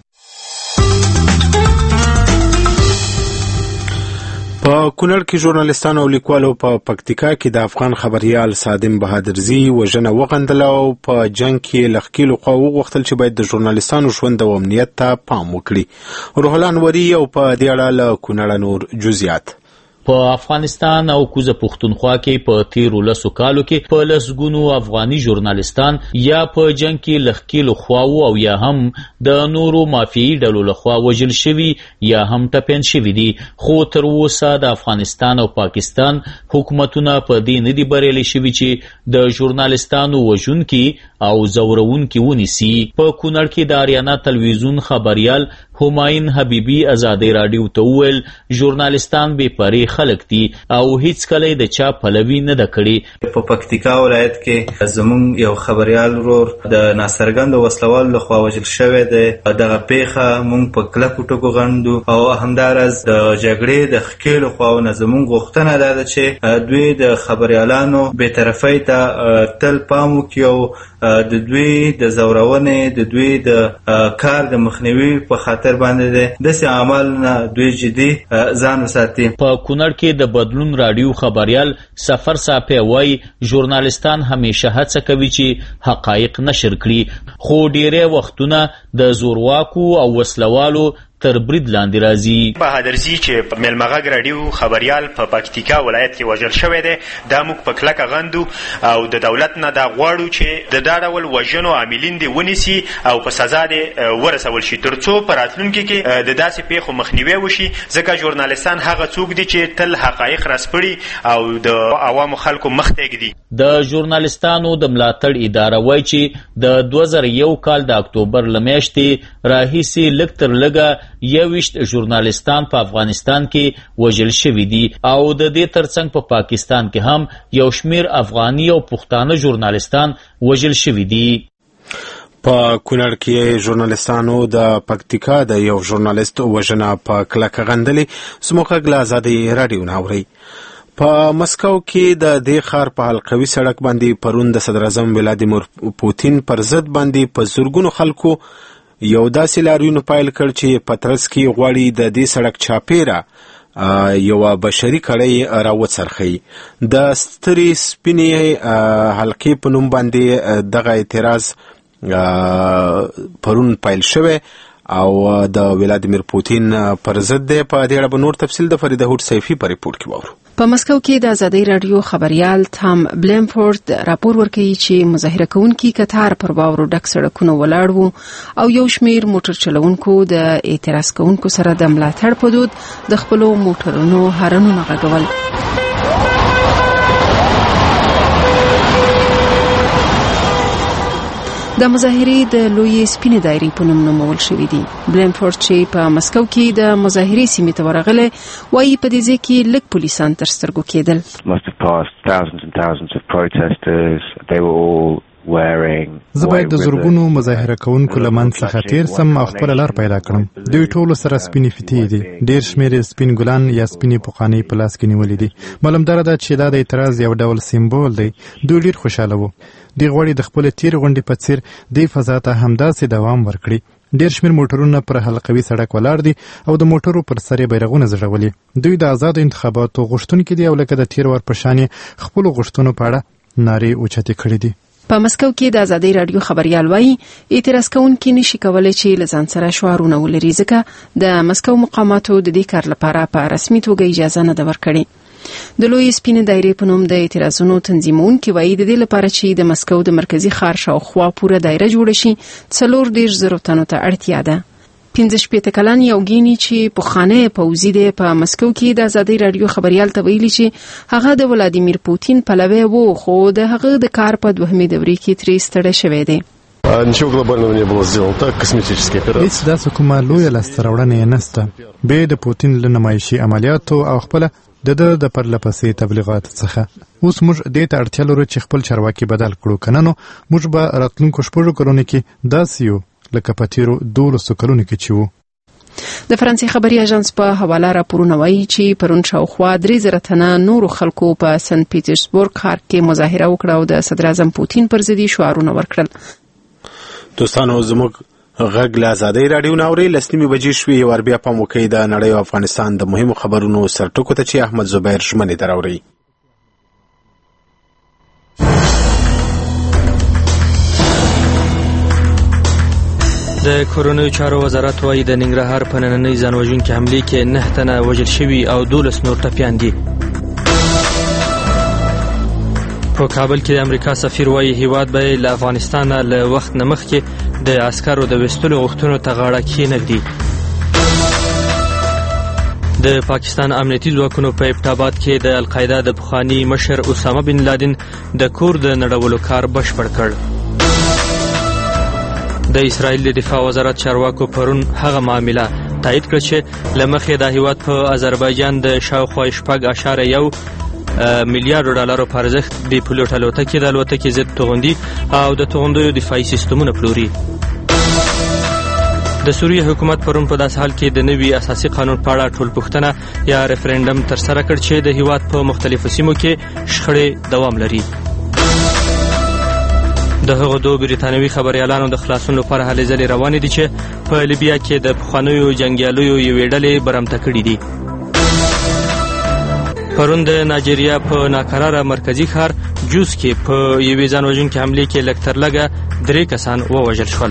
په کونړ کې ژورنالستانو او لیکوالو په پکتیکا کې د افغان خبريال صادم بهادرزي وژنه وغندله او په جنگ کې له ښکېلو خواو وغوښتل چې باید د ژورنالستانو ژوند او امنیت ته پام وکړي. روح الله انوري او په دې اړه له کونړه نور جزئیات. په افغانستان او کوزه پښتونخوا کې په تیرو لسو کالو کې په لسګونو افغاني ژورنالستان یا په جنگ کې لخکېلو خواو او یا هم د نورو مافیایي ډلو لخوا وژل شوي یا هم ټپیان شوي دي، خو تر اوسه د افغانستان او پاکستان حکومتونه په دې نه دي بریالي شوي چې د ژورنالستانو وژونکي او ځورونکي ونیسي. په کونړ کې د اریانا تلویزیون خبریال همایون حبیبي ازادي راډیو ته وویل ژورنالستان بې پرې خلک دي او هیڅ کله د چا پلوي نه ده کړې. په پکتیکا ولایت کې زموږ یو خبریال ورور د ناڅرګندو وسلوالو لخوا وژل شوی دی. دغه پیښه موږ په کلکو ټکو غندو او همداراز د جګړې د ښکېلو خواونه زموږ غوښتنه دا ده چې دوی د خبریالانو بېطرفۍ ته تل پام وکړي او د دوی د ځورونې د دوی د کار د مخنیوي په خاطر باندې ده داسې عمل نه دوی جدي ځان وساتي. په کونړ کې د بدلون راډیو خبریال سفر صافی وایي ژورنالستان همیشه هڅه کوي چې حقایق نشر کړي، خو ډیری وختونه د زورواکو او وسلوالو تر برید لاندې راځي. بهادرزي چې میلمغږ راډیو خبریال په پکتیکا ولایت کې وژل شوی دی، دا موږ په کلکه غندو او د دولت نه دا غواړو چې د دا ډول وژنو عاملین دې ونیسي او په سزا دې ورسول شي، تر څو په راتلونکي کې د داسې پیښو مخنیوی وشي. ځکه ژورنالستان هغه څوک دي چې تل حقایق راسپړي او د عوامو خلکو مخ ته ږدي. د ژورنالستانو د ملاتړ اداره وایي چې د دوه زره یو کال د اکتوبر له میاشتې راهیسې لږ تر لږه یوویشت ژورنالستان په افغانستان کې وژل شوي دي او د دې ترڅنګ په پاکستان کې هم یو شمیر افغاني او پښتانه ژورنالستان وژل شوي دي. په کونړ کې ژورنالستانو د پکتیکا د یو ژورنالیست وژنه په کلکه غندلې. زموږ غږ له ازادي راډیو نه اورئ. په مسکو کې د دې ښار په حلقوي سړک باندې پرون د صدر اعظم ولادیمیر پوتین پر ضد باندې په زرګونو خلکو یو داسې لاریون پیل کړ چې پترس کې غواړي د دې سړک چاپیره یو بشري کړۍ راوڅرخي. د سترې سپینې حلقې په نوم باندې دغه اعتراض پرون پیل شوی او د ولادیمیر پوتین پر ضد دی. په دې اړه به نور تفصیل د فریده هوډ سیفي په ریپورت کې واورو. په مسکو کې د ازادي راډیو خبريال تام بلمفورد راپور ورکوي چې مظاهره کوونکي کتار پر باورو ډک سړکونو ولاړ وو او یو شمیر موټر چلوونکو د اعتراض کوونکو سره د ملاتړ په دود د خپلو موټرونو هارنونه غږول. د مظاهرې د لوی سپینې دایرې په نوم نومول شوې دي. بلمفورد چې په مسکو کې د مظاهرې سیمې ته ورغلی وایي په دې ځای کې لږ پولیسان تر سترګو کېدل. زه باید د زرګونو مظاهره کوونکو له منځ څخه تیر سم او خپله لار پیدا کړم. دوی ټولو سره سپینې فتې دي، ډېر شمېر یې سپین ګلان یا سپینې پوخانۍ په لاس کې نیولې دي. معلومداره ده چې دا د اعتراض یو ډول سمبول دی. دوی ډېر خوشحاله وو. دوی غواړي د خپلې تېرې غونډې په څېر دې فضا ته همداسې دوام ورکړي. ډېر شمېر موټرونه پر حلقوي سړک ولاړ دي او د موټرو پر سر یې بیرغونه ځړولي. دوی د آزادو انتخاباتو غوښتونکي دي او لکه د تېر وار په شان یې خپلو غوښتنو په اړه نارې اوچتې کړې دي. په مسکو کې د ازادي راډیو خبريال وایي اعتراض کوونکي نشي کولای چې له ځان سره شعارونه ولري ځکه د مسکو مقاماتو د دې کار لپاره په رسمي توګه اجازه نه ده ورکړې. د لوی سپینې دایرې په نوم د اعتراضونو تنظیمونکي وایي د دې لپاره چې د مسکو د مرکزی ښار شاوخوا پوره دایره جوړه شي څلور دېرش زرو تنو ته اړتیا ده. پنځه شپېته کلن یوګیني چې پخوانی پوځي دی په مسکو کې د ازادۍ راډیو خبریال ته ویلي چې هغه د ولادیمیر پوتین پلوی و خو د هغه د کار په دوهمې دورې کې ترې ستړی شوی دی. Ничего глобального не было сделано, так, косметические операции. هیڅ داسې کومه لویه لاسته راوړنه یې نشته بې د پوتین له نمایشي عملیاتو او خپله د ده د پرلپسې تبلیغاتو څخه. اوس موږ دې ته اړتیا لرو چې خپل چارواکي بدل کړو، که نه نو موږ به راتلونکو شپږو کلونو کې داسې یو لکه په تېرو دولسو کلونو کې چې وو. د فرانسې خبري اژانس په حواله راپورونه وایي چې پرون شاوخوا درې زره تنه نورو خلکو په سن پیټرسبورګ ښار کې مظاهره وکړه او د صدر اعظم پوتین پر ضد شعارونه ورکړل. دوستانو زموږ غږ له ازادۍ راډیو نه اورئ. لس نیمې بجې شوې. یو وار بیا پام وکړئ د نړۍ او افغانستان د مهمو خبرونو سرټکو ته چې احمد زبیر ژمنې در اورئ. د کورونوي چارو وزارت وايي د ننګرهار په نننۍ ځانوژونکې حملې کې نه تنه وژل شوي او دولس نور ټپیان دي. په کابل کې د امریکا سفیر وايي هیواد به له افغانستان له وخت نه مخکې د عسکرو د ویستلو غوښتنو ته غاړه کښېنږدي. د پاکستان امنیتي ځواکونو په ابټاباد کې د القاعده د پخواني مشر اسامه بن لادن د کور د نړولو کار بشپړ کړ. د اسرائیل د دفاع وزارت چارواکو پرون هغه معامله تایید کړه چې له مخې د هیواد په آذربایجان د شاوخوا شپږ اشاره یو میلیارډ ډالرو په ارزښت بې پیلوټه الوتکې د الوتکې ضد توغندي او د توغندیو دفاعي سیستمونه پلوري. د سوریې حکومت پرون په داسې حال کې د نوي اساسي قانون په اړه ټولپوښتنه یا ریفرنډم ترسره کړ چې د هیواد په مختلفو سیمو کې شخړې دوام لري. د هغو دوه بریتانوي خبریالانو د خلاصون لپاره هلې ځلې روانې دي چې په لیبیا کې د پخوانیو جنګیالیو یوې ډلې برمته کړي دي. پرون د نایجیریا په ناقراره مرکزی ښار جوس کې په یوې ځانوژونکې حملې کې لږ تر لږه درې کسان ووژل شول.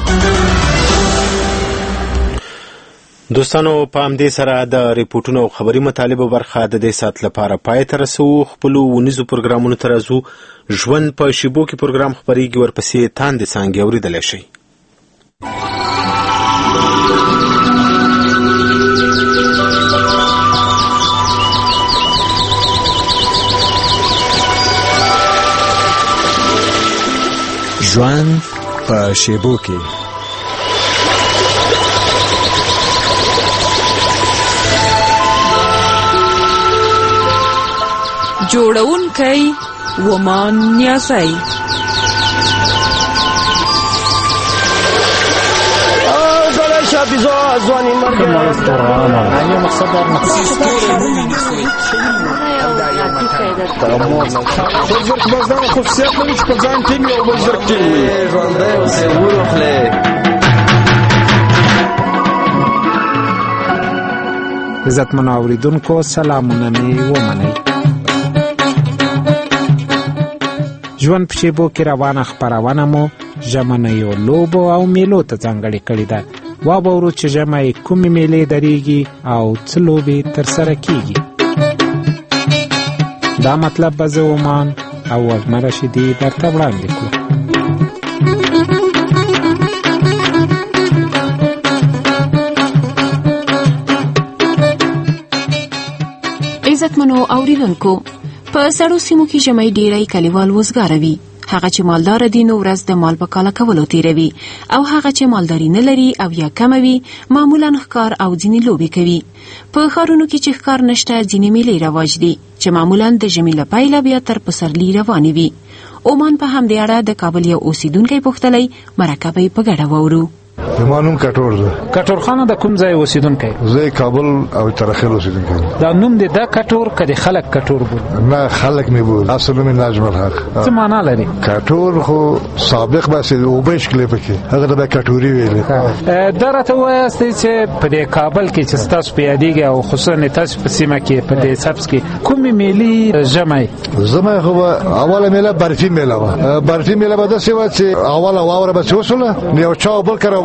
دوستانو په همدې سره د ریپورټونو او خبري مطالبو برخه د دې ساعت لپاره پای ته رسو. خپلو ونیزو پروګرامونو ته راځو. ژوند په شیبو کې پروګرام خپریږي، ورپسې تاندې څانګې اورېدلی شئ. ژوند په شیبو کې جوړونکی ومان نیازی شابیزا ازوانی مرگم یه مقصد در مقصد بزرگ بازدان خصوصیت نمیش پزان تیم یا بزرگ تیم رانده و سیور اخلی عزت من آوریدون کو سلامونه می ومنی. ژوند په شیبو کې روانه خپرونه مو ژمنیو لوبو او میلو ته ځانګړې کړې ده. واورو چې ژمی کومې میلې درېږي او څه لوبې ترسره کیږي. دا مطلب به زه ومان او وږمه رشیدي درته وړاندې کړو. عزتمنو اوریدونکو، په سړو سیمو کې ژمی ډیری کلیوال وزګاره وي. هغه چې مالدار دي نو ورځ د مال په کاله کولو تیروي، او هغه چې مالداري نه لري او یا کمه وي معمولا ښکار او ځینې لوبې کوي. په ښارونو کې چې ښکار نشته ځینې میلې رواج دي چې معمولا د ژمي له پیله بیا تر پسرلي روانې وي. اومان په همدې اړه د کابل یو اوسیدونکی پوښتلی، مرکه به یې په ګډه واورو. زما نوم کټور ده. کټور خانه د کوم ځای اوسیدونکی؟ زه کابل او ترخیل اوسیدونکی. دا نوم دې دا کټور کدي خلک کټور بول؟ نه خلک نه بول. اصل نوم نجم الحق. څه معنا لري؟ کټور خو سابق بس او بهش کلی پکې هغه د کټوري ویل. دا راته وایي چې په دې کابل کې چې تاسو په یادېږي او خصوصا تاسو په سیمه کې په دې سبس کې کومې میلې ژمی؟ ژمی خو اوله میله برفي میله و. برفي میله به داسې و چې اوله واوره به وسوله یو چا بل کړه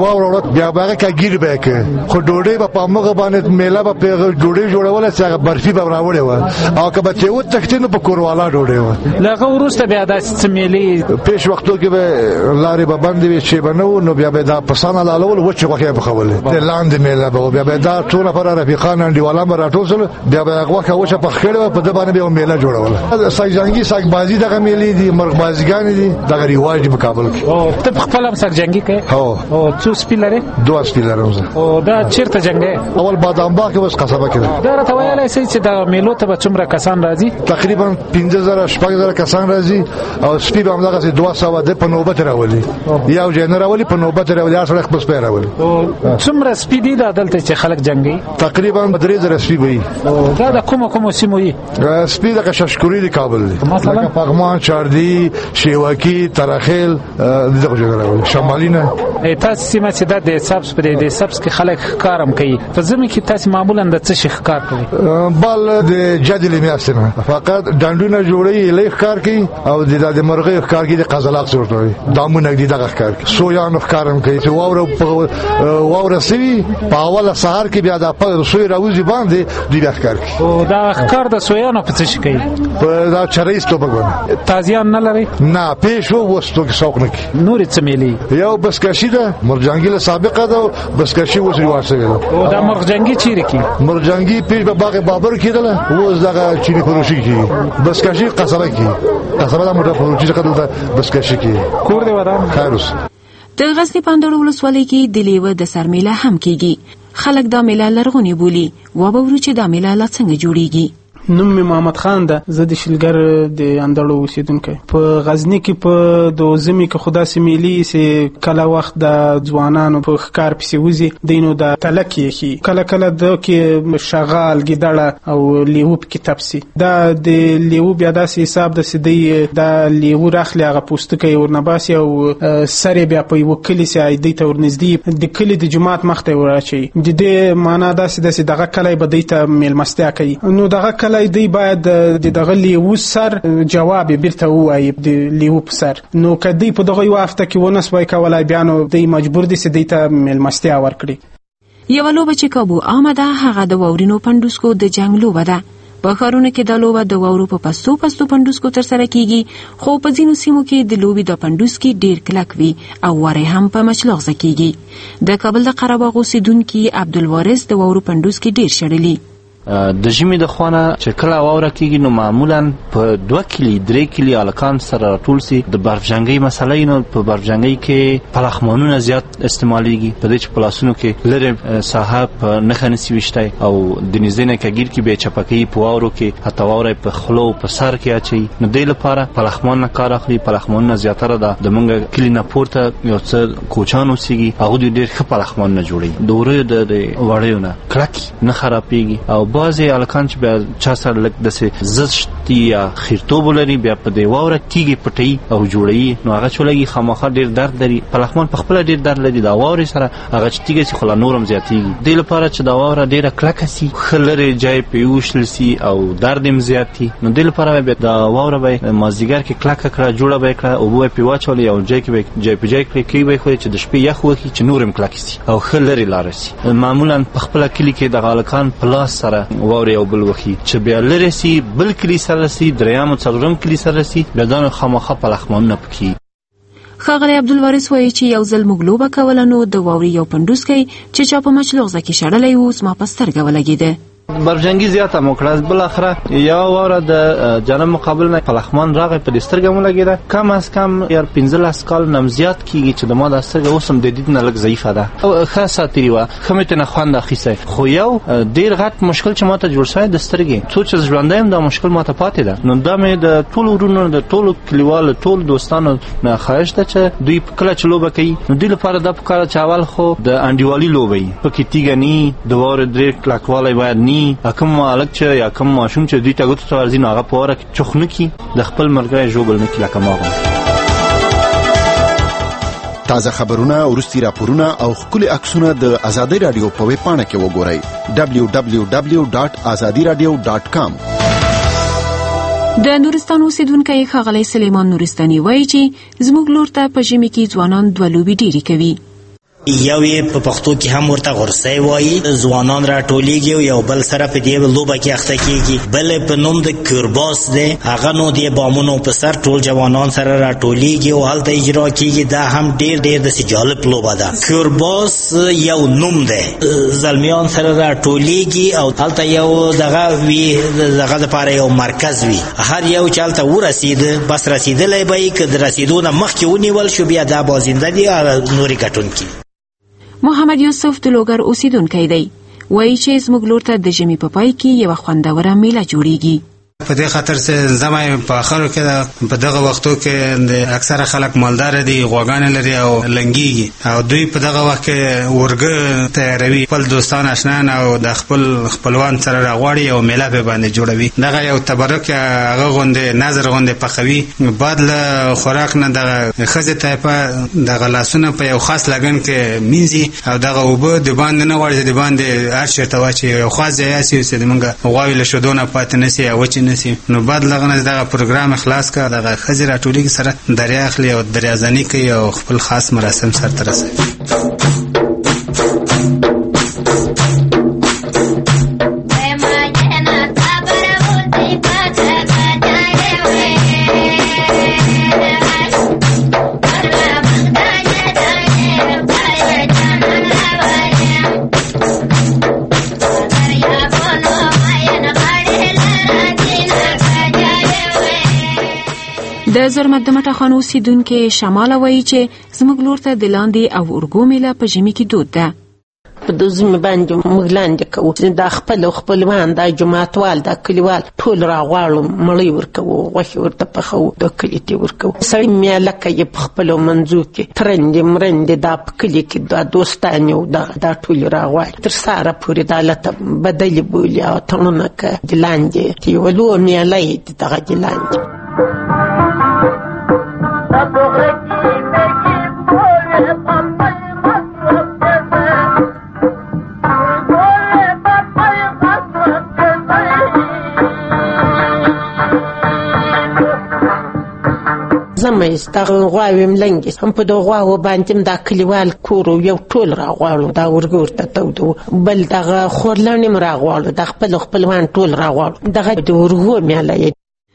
واوره بیا باغه کګیر به کې خو ډوډۍ په پامغه باندې میله په ډوډۍ جوړول چې برفي به راوړې و او کبه ته و تختینو په کوروالا ډوډۍ و لغه ورسته بیا د سمیلي پیش وختو کې به لارې به باندې شي بنو نو بیا به دا پسانه لالول و چې وخه به خوله د لاندې میله به بیا به دا ټول پر رفیقان انډیواله راټول بیا به هغه وخه په خېړه په د باندې به میله جوړول ساجانګي ساګ بازی دغه میلې دي مرغ بازیګان دي دغه ریواج دی په کابل کې او ته خپل هم ساجانګي کې هو او څو سپیلره دوه سپیلره او دا چیرته جنګه اول بادام باغ کې اوس قصبه کې دا راته ویلای شي چې دا میلو ته څومره کسان راځي تقریبا پنځه زره شپږ زره کسان راځي او سپی به همدغه دوه سوه د په نوبت راولي یو جن راولي په نوبت راولي هر څه خپل سپی راولي څومره سپی دي دا دلته چې خلک جنگي تقریبا درې زره سپی وي دا د کوم کوم سیمو یي سپی د کششکوري د کابل دی مثلا پغمان چاردی شیواکی ترخیل دغه جګړه راولي شمالینه تاسو سیمه چې د حساب سپری د حساب کې خلک کارم کوي په زمي کې تاسو معمولا د څه شي ښکار کوي بل د جدل میاسنه فقط ډانډونه جوړي لیک کار کوي او د مرغې ښکار کوي د قزلاق جوړوي دامونه دي دغه ښکار کوي سویان ښکارم کوي چې واوره واوره سوي په اوله سهار کې بیا د په سوی راوځي باندې دی ښکار کوي او دا ښکار د سویانو په څه شي کوي په دا چرېستو بګون تازیان نه لري نه پېښو وستو کې شوق نه کوي نور څه ملي یو بسکشي ده مرجانګي له سابقه ده بسکشي وسري واسه او دا مرجانګي چیرې کی مرجانګي پیش په باغ بابر کېدله و زغه چيني فروشي کی بسکشي قصبه کی قصبه د موټر فروشي څخه بسکشي کی کور دی ودان خیروس د غزنی پاندړ ولسوالۍ کې د لیوه د سرمیله هم کیږي خلک دا میله لرغونی بولي و به ورو چې دا میله لا څنګه جوړیږي نوم می محمد خان ده زه د شلګر د اندړو اوسیدونکو په غزنی کې په دوزمي کې خدا سیميلي سي کله وخت د ځوانانو په ښکار پسې وزي دینو د تلکی شي کله کله د کې شغال ګډړه او لیو په تپسي دا د لیو بیا د حساب د سدي د لیو راخلي هغه پوستکي ورنباسي او سره بیا په وکلی سي ايدي ته ورنږدې د کلی د جماعت مخته ورچي د دې معنا دا سي دغه کله به دیته میلمستیا کوي نو دغه کله دی باید د دغه لیو سر جواب بیرته وایي د لیو په سر نو کدی په دغه یو هفته کې ونس وای کولای بیانو دی مجبور دي چې دیته میلمستیا ورکړي یو لوبه چې کابو آمده هغه د وورینو پندوسکو د جنگ لوبه ده په ښارونو کې د لوبه د وورو په پستو پستو پندوسکو تر سره کیږي خو په ځینو سیمو کې د لوبې د پندوسکي ډیر کلک وي او وری هم په مچلغزه کیږي د کابل د قره باغ اوسیدونکي عبدالوارث د وورو پندوسکي ډیر شړلي د ژمي د خوانه چې کله واوره کیږي نو معمولا په دوه کلی درې کلی الکان سره ټول سي د برفجنګي مسلې نو په برفجنګي کې پلخمانونه زیات استعماليږي په دې چې پلاسونو کې لره صاحب نه خنسي وشتای او د نيزنه کګیر کې به چپکي په واورو کې حتی واوره په خلو په سر کې اچي نو د لپاره پلخمان نه کار اخلي پلخمانونه زیاتره ده د مونږ کلی نه پورته یو څه کوچانو سيږي هغه ډېر ښه پلخمان نه جوړي دوره د وړیونه کلک نه خرابېږي او بعضی الکان چې بیا چا سره لک دسه زشت یا خیرتوب لري بیا په دی واوره تیږي پټي او جوړي نو هغه چولګي خامخا ډیر درد لري پلخمان په خپل ډیر درد لري دا واوره سره هغه چې تیږي خلا نورم زیاتیږي د لپاره چې دا واوره ډیره کلکه سي خلره جای پیوشل سي او درد هم زیاتی نو د لپاره به دا واوره به مازیګر کې کلکه کړه جوړه به کړه او به پیواچول او جای کې به جای په جای کې کی به خو چې د شپې یخ وکي چې نورم کلک سي او خلره لارسي معمولا په خپل کلی کې د غالکان پلاس سره واوري او بل وخی چې بیا لری سي بل کلی سره سي دریام څلورم کلی سره سي بدن خامخه پلخمان نه پکې خاغلی عبدالوارث وایي چې یو ځل موږ لوبه کوله نو د واوري یو پندوسکی چې چا په مچلغزه کې شړلی و زما په سترګه ولګېده برجنګي زیاته موکړه بل اخره یا واره د جنم مقابل نه پلخمان راغی په سترګه مولګیده کم از کم یار پنځلس کال نم زیات کیږي چې د ما د سترګه اوسم د دید نه لګ ضعیفه ده او خاصه تیری وا خمته نه خوند اخیسه خو یو ډیر غټ مشکل چې ماته جوړ شوی د سترګې څو چې ژوندایم دا مشکل ماته پاتې ده نو دا مې د ټولو ورونو د ټولو کلیوال ټول دوستانو نه خواهش ده چې دوی په کله چلوبه کوي نو دوی لپاره د پکاره چاول خو د انډیوالي لوبي پکې تیګنی د واره درې کلکواله باید نی اکم مالک چې یا کم ماشوم چې دوی ته غوښته ورځي نو هغه پوره چخنه کی د خپل مرګ جوړل نه کی لکه ماغه تازه خبرونه ورستي راپورونه او خولي عکسونه د ازادي رادیو په ویب پاڼه کې وګورئ دبلیو دبلیو دبلیو ډاټ ازادي رادیو ډاټ کام. د نورستان اوسیدونکی ښاغلی سلیمان نورستاني وایي چې زموږ لور ته په ژمي کې ځوانان دوه لوبې ډېرې کوي. یو یې په پښتو کې هم ورته غرسۍ وایي. ځوانان راټولیږي او یو بل سره په دې لوبه کې اخته کیږي. بل په نوم د کورباس دی، هغه نو د بامونو په سر ټول جوانان سره راټولیږي او هلته اجرا کیږي. دا هم ډیر ډیر د جالب لوبه ده. کورباس یو نوم دی، زلمیان سره راټولیږي او هلته یو دغه وی دغه لپاره یو مرکز وي. هر یو چې هلته ورسید بس رسیدلی به یې، که د رسیدو نه مخکې ونیول شو بیا دا بازنده دي نورې ګټونکي. محمد یوسف د لوګر اوسیدونکی دی، وایي چې زموږ لور ته د ژمي په پای کې یوه خوندوره میله جوړیږي. په دې خاطر چې زمای په اخرو کې په دغه وختو کې د اکثره خلک مالدار دي، غواګانې لري او لنګيږي، او دوی په دغه وخت کې ورګه تیاروي، خپل دوستان آشنان او د خپل خپلوان سره راغواړي او میله په باندې جوړوي. دغه یو تبرک هغه غونډه نظر غونډه پخوي، بعد له خوراک نه دغه خزه ته په دغه لاسونه په یو خاص لګن کې مینځي او دغه وبو د باندې نه وړي د باندې ارشر ته واچي، یو خاص ځای سي چې موږ غواوی له شودونه پاتې نسی او چې نسی. نو بعد لغنه دغه پروګرام خلاص کا دغه خزه راټولي سره دریا اخلي او دریازنی کوي او خپل خاص مراسم سره ترسي. د زرمت د مټه خان اوسیدونکي شماله وایي چې زموږ لور ته د لاندې او اورګو میله په ژمي کې دود ده. په د ژمي باندې موږ لاندې کوو، دا خپل خپلوان، دا جماعتوال، دا کلیوال ټول راغواړو، مړۍ ورکوو، غوښې ورته پخوو، د کلي ته ورکوو. سړی میله کوي په خپلو منځو کې، ترندې مرندې دا په کلي کې دا دوستانې او دا ټول راغواړي. تر سهاره پورې دا لته بدلې بولي او تړونه کوي. د لاندې یوه لویه میله یې د دغه د لاندې زمایست دغه غواوې ملنګې هم په دغه غواوو باندې هم دا کلیوال کور یو ټول راغواړو، دا ورګه ورته تودو. بل دغه خورلڼې هم راغواړو، د خپل خپلوان ټول راغواړو. دغه د ورګو میله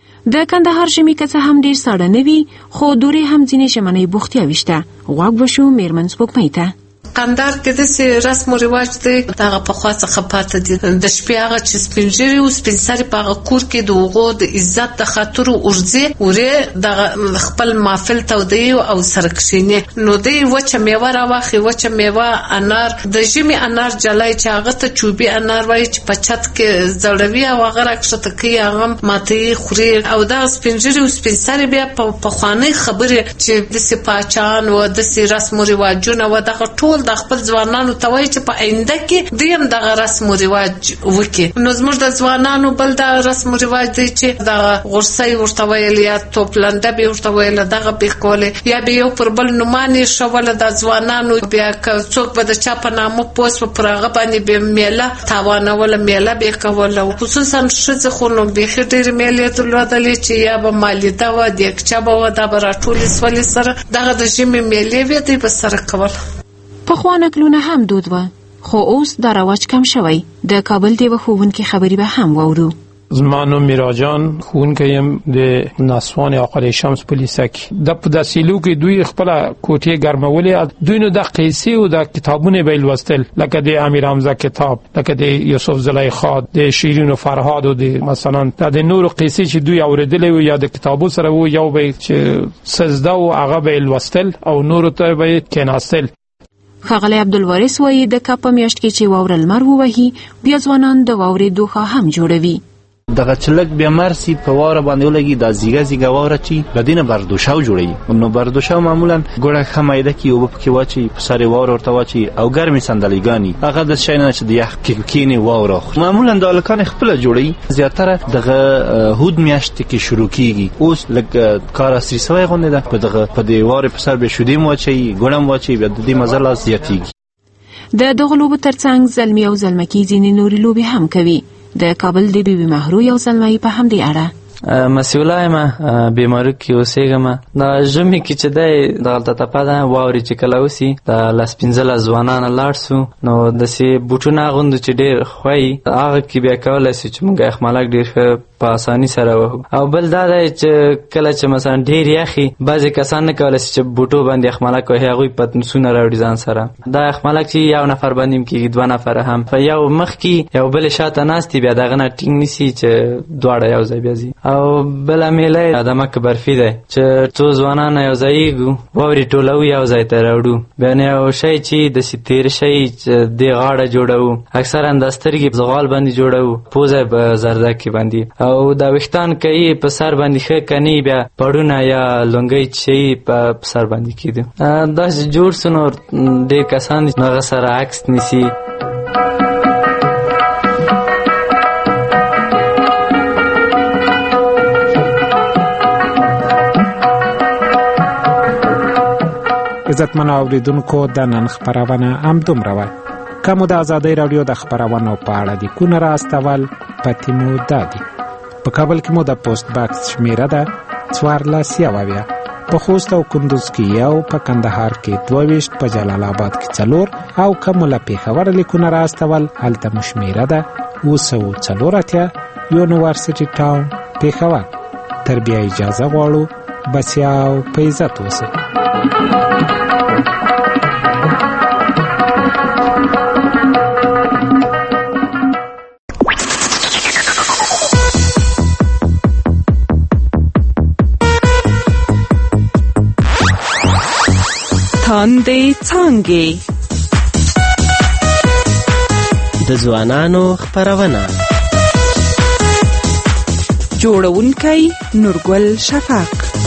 د کندهار ژمي که څه هم ډیر ساړه نه وي، خو دورې هم ځینې ژمنۍ بوختیاوې شته. غوږ وشو میرمن سپوږمۍ ته. قندهار کې داسې رسم و رواج دی، دغه پخوا څخه پاته دي. د شپې هغه چې سپین ږیري او سپین سرې په هغه کور کې د هغو د عزت د خاطرو ورځي ورې دغه خپل محفل تودوي او سره کښېني. نو دی وچه میوه راواخلي، وچه میوه انار، د ژمي انار جلای چې هغه ته چوبي انار وایي، چې په چت کې زړوي او هغه راکښته کوي، هغه ماتوي خوري. او دغه سپین ږیري او سپین سرې بیا په پخوانۍ خبرې چې داسې پاچان و، داسې رسم و رواجونه و، دغه ټول د خپل ځوانانو ته وایي چې په آینده کې دوی هم دغه رسم و رواج وکړي. نو زموږ د ځوانانو بل دا رسم و رواج دی چې دغه غرسۍ ورته ویل یا توپلنده به ورته ویل، دغه به کولې یا به یو پر بل نومانې ښوله د ځوانانو. بیا که څوک به د چا په نامه پوس په پر هغه باندې به میله تاوانوله، میله به یې کوله. خصوصا ښځې خو نو بیخي ډېرې میلې درلودلې چې یا به مالیده وه، دیګچه به وه، دا به راټولې سولې سره دغه د ژمې میلې وې دوی به سره کول. پخوا نکلونه هم دود و، خو اوس دا رواج کم شوی. د کابل د یوه ښوونکي خبرې به هم واورو. زما نوم میراجان، ښوونکی یم د نسوان عقل شمس په لیسه کې. د په داسیلو کې دوی خپله کوټې ګرمولې، دوی نو د قیسې او د کتابونه به لوستل، لکه د امیر حمزه کتاب، لکه د یوسف زلیخا، د شیرین و فرهاد او د مثلا د نورو قیسې چې دوی اوریدلې وو یا د کتابو سره وو، یو به چې سجده او هغه به لوستل او نورو ته به کېناستل. ښاغلی عبدالوارث وایي د کب په میاشت کې چې واوره لمر ووهي، بیا ځوانان د واورې دوښه هم جوړوي. دغه چلک بیا مرسي په واوره باندې ولګي، دا زیګه زیګه واوره چې له دې نه بردوشاو جوړوي. نو بردوشاو معمولا ګوړه ښه میده کې اوبه پکې واچوي، په سر یې واوره ورته واچوي او ګرمې صندلیګانې، هغه داسې شی نه چې د یخ کې کښېني واوره. معمولا دا هلکان خپله جوړوي. زیاتره دغه هود میاشتې کې شروع کېږي. اوس لږ کار عصري سوی غوندې ده. په دغه په دې واورې په سر بیا شودې م واچوي، ګوړه م واچوي، بیا د دې مزه لا زیاتېږي. د دغه لوبو ترڅنګ زلمي او زلمکي ځینې نورې لوبې هم کوي. د کابل د بیبي مهرو یو زلمی په همدې اړه. مسیولا یم بیماری کې اوسېږم دا ژمي کې چې دی دغلته تپه ده واورې چې کله وسي د لس پنځلس ځوانانه لاړ سو نو داسې بوټونه اغوندو چې ډېر ښویي هغه کې بیا کولی سو چې موږ یخمالک ډېر ښه په اساني سره وهو او بل دا دی چې کله چې مثلا ډېر یخي بعضې کسان نه کولی سي چې بوټو باندې یخمالک وهي هغوی پتنسونه راوړي ځان سره دا یخمالک چې یو نفر باندې هم کېږي دوه نفره هم په یو مخ کې یو بلې شاته ناست دي بیا د هغه نه ټینګ نیسي چې دواړه یو ځای بیا ځي او بله میله د مکه برفي دی چې څو ځوانان یو ځایېږو واورې ټولوو یو ځای ته راوړو بیا نو یو شی چې داسې تېر شی چې دې غاړه جوړوو اکثرا د سترګې زغال باندې جوړوو پوزه په زردکې باندې او دا ویښتان کوي په سر باندې ښه کني بیا پړونه یا لونګۍ چې په سر باندې کېدو داسې جوړ سو نو ډېر کسان دي نو هغه سره عکس نیسي عزتمنو اوریدونکو د نن خپرونه همدومره وه که مو د ازادۍ راډیو د خپرونو په اړه لیکونه رااستول پتې مو دا دي په کابل کې مو د پوسټ باکس شمیره ده څوارلس یو اویا په خوست او کندوز کې یو په کندهار کې دوه ویشت په جلال آباد کې څلور او که مو له پېښور لیکونه رااستول هلته مو شمیره ده اوه سوه څلور اتیا یونیورسټي ټاون پېښور تر بیا اجازه غواړو بسیا او په عزت اوسئ تاندې څانګې د ځوانانو خپرونه جوړونکی نورګل شفق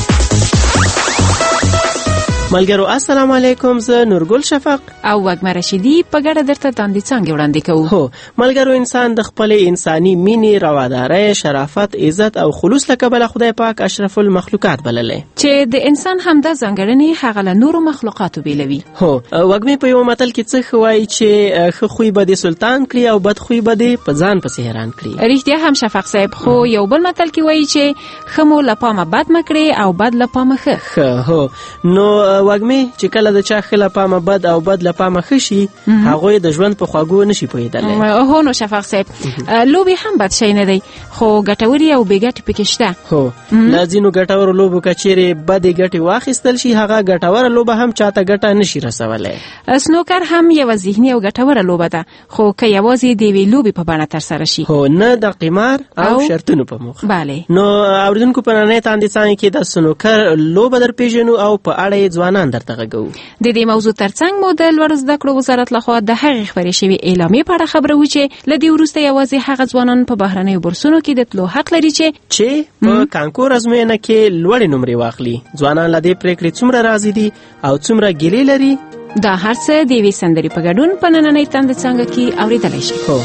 ملګرو السلام علیکم زه نورګل شفق او وګمه رشیدی په ګډه درته تاندې څانګې وړاندې کوو هو ملګرو انسان د خپل انساني مینې روادارۍ شرافت عزت او خلوص له کبله خدای پاک اشرف المخلوقات بللی چې د انسان همدا ځانګړنې هغه له نورو مخلوقاتو بیلوي هو وګمې په یو متل کې څه وایي چې ښه خوی به دې سلطان کړي او بد خوی به دې په ځان پسې حیران کړي رښتیا هم شفق صاحب خو یو بل متل کې وایي چې ښه مو له پامه بد مه کړې او بد له پامه ښه هو نو وګمې چې کله د چا ښه له پامه بد او بد له پامه ښه شي هغوی د ژوند په خواږو نشي پوهېدلی هو نو شفق صاحب لوبې هم بد شی نه دی خو ګټورې او بې ګټې پکې شته هو له ځینو ګټورو لوبو که چیرې بدې ګټې واخیستل شي هغه ګټوره لوبه هم چاته ګټه نشي رسولی سنوکر هم یوه ذهني او ګټوره لوبه ده خو که یوازې د یوې لوبې په بڼه ترسره شي هو نه د قمار او شرطونو په موخه بله نو اورېدونکو په نننۍ تاندې څانګې کې د سنوکر لوبه در پیژنو او په اړه یې ځوانان درته غږوو د دې موضوع ترڅنګ مو د لوړو زده کړو وزارت لخوا د هغې خپرې شوې اعلامیې په اړه خبره وه چې له دې وروسته یوازې هغه ځوانان په بهرنیو بورسونو کې د تلو حق لري چې چې په کانکور ازموینه کې لوړې نمرې واخلي ځوانان له دې پرېکړې څومره راضي دي او څومره ګیلې لري دا هر څه د یوې سندرې په ګډون په نننۍ تاندې څانګه کې اورېدلی شي هو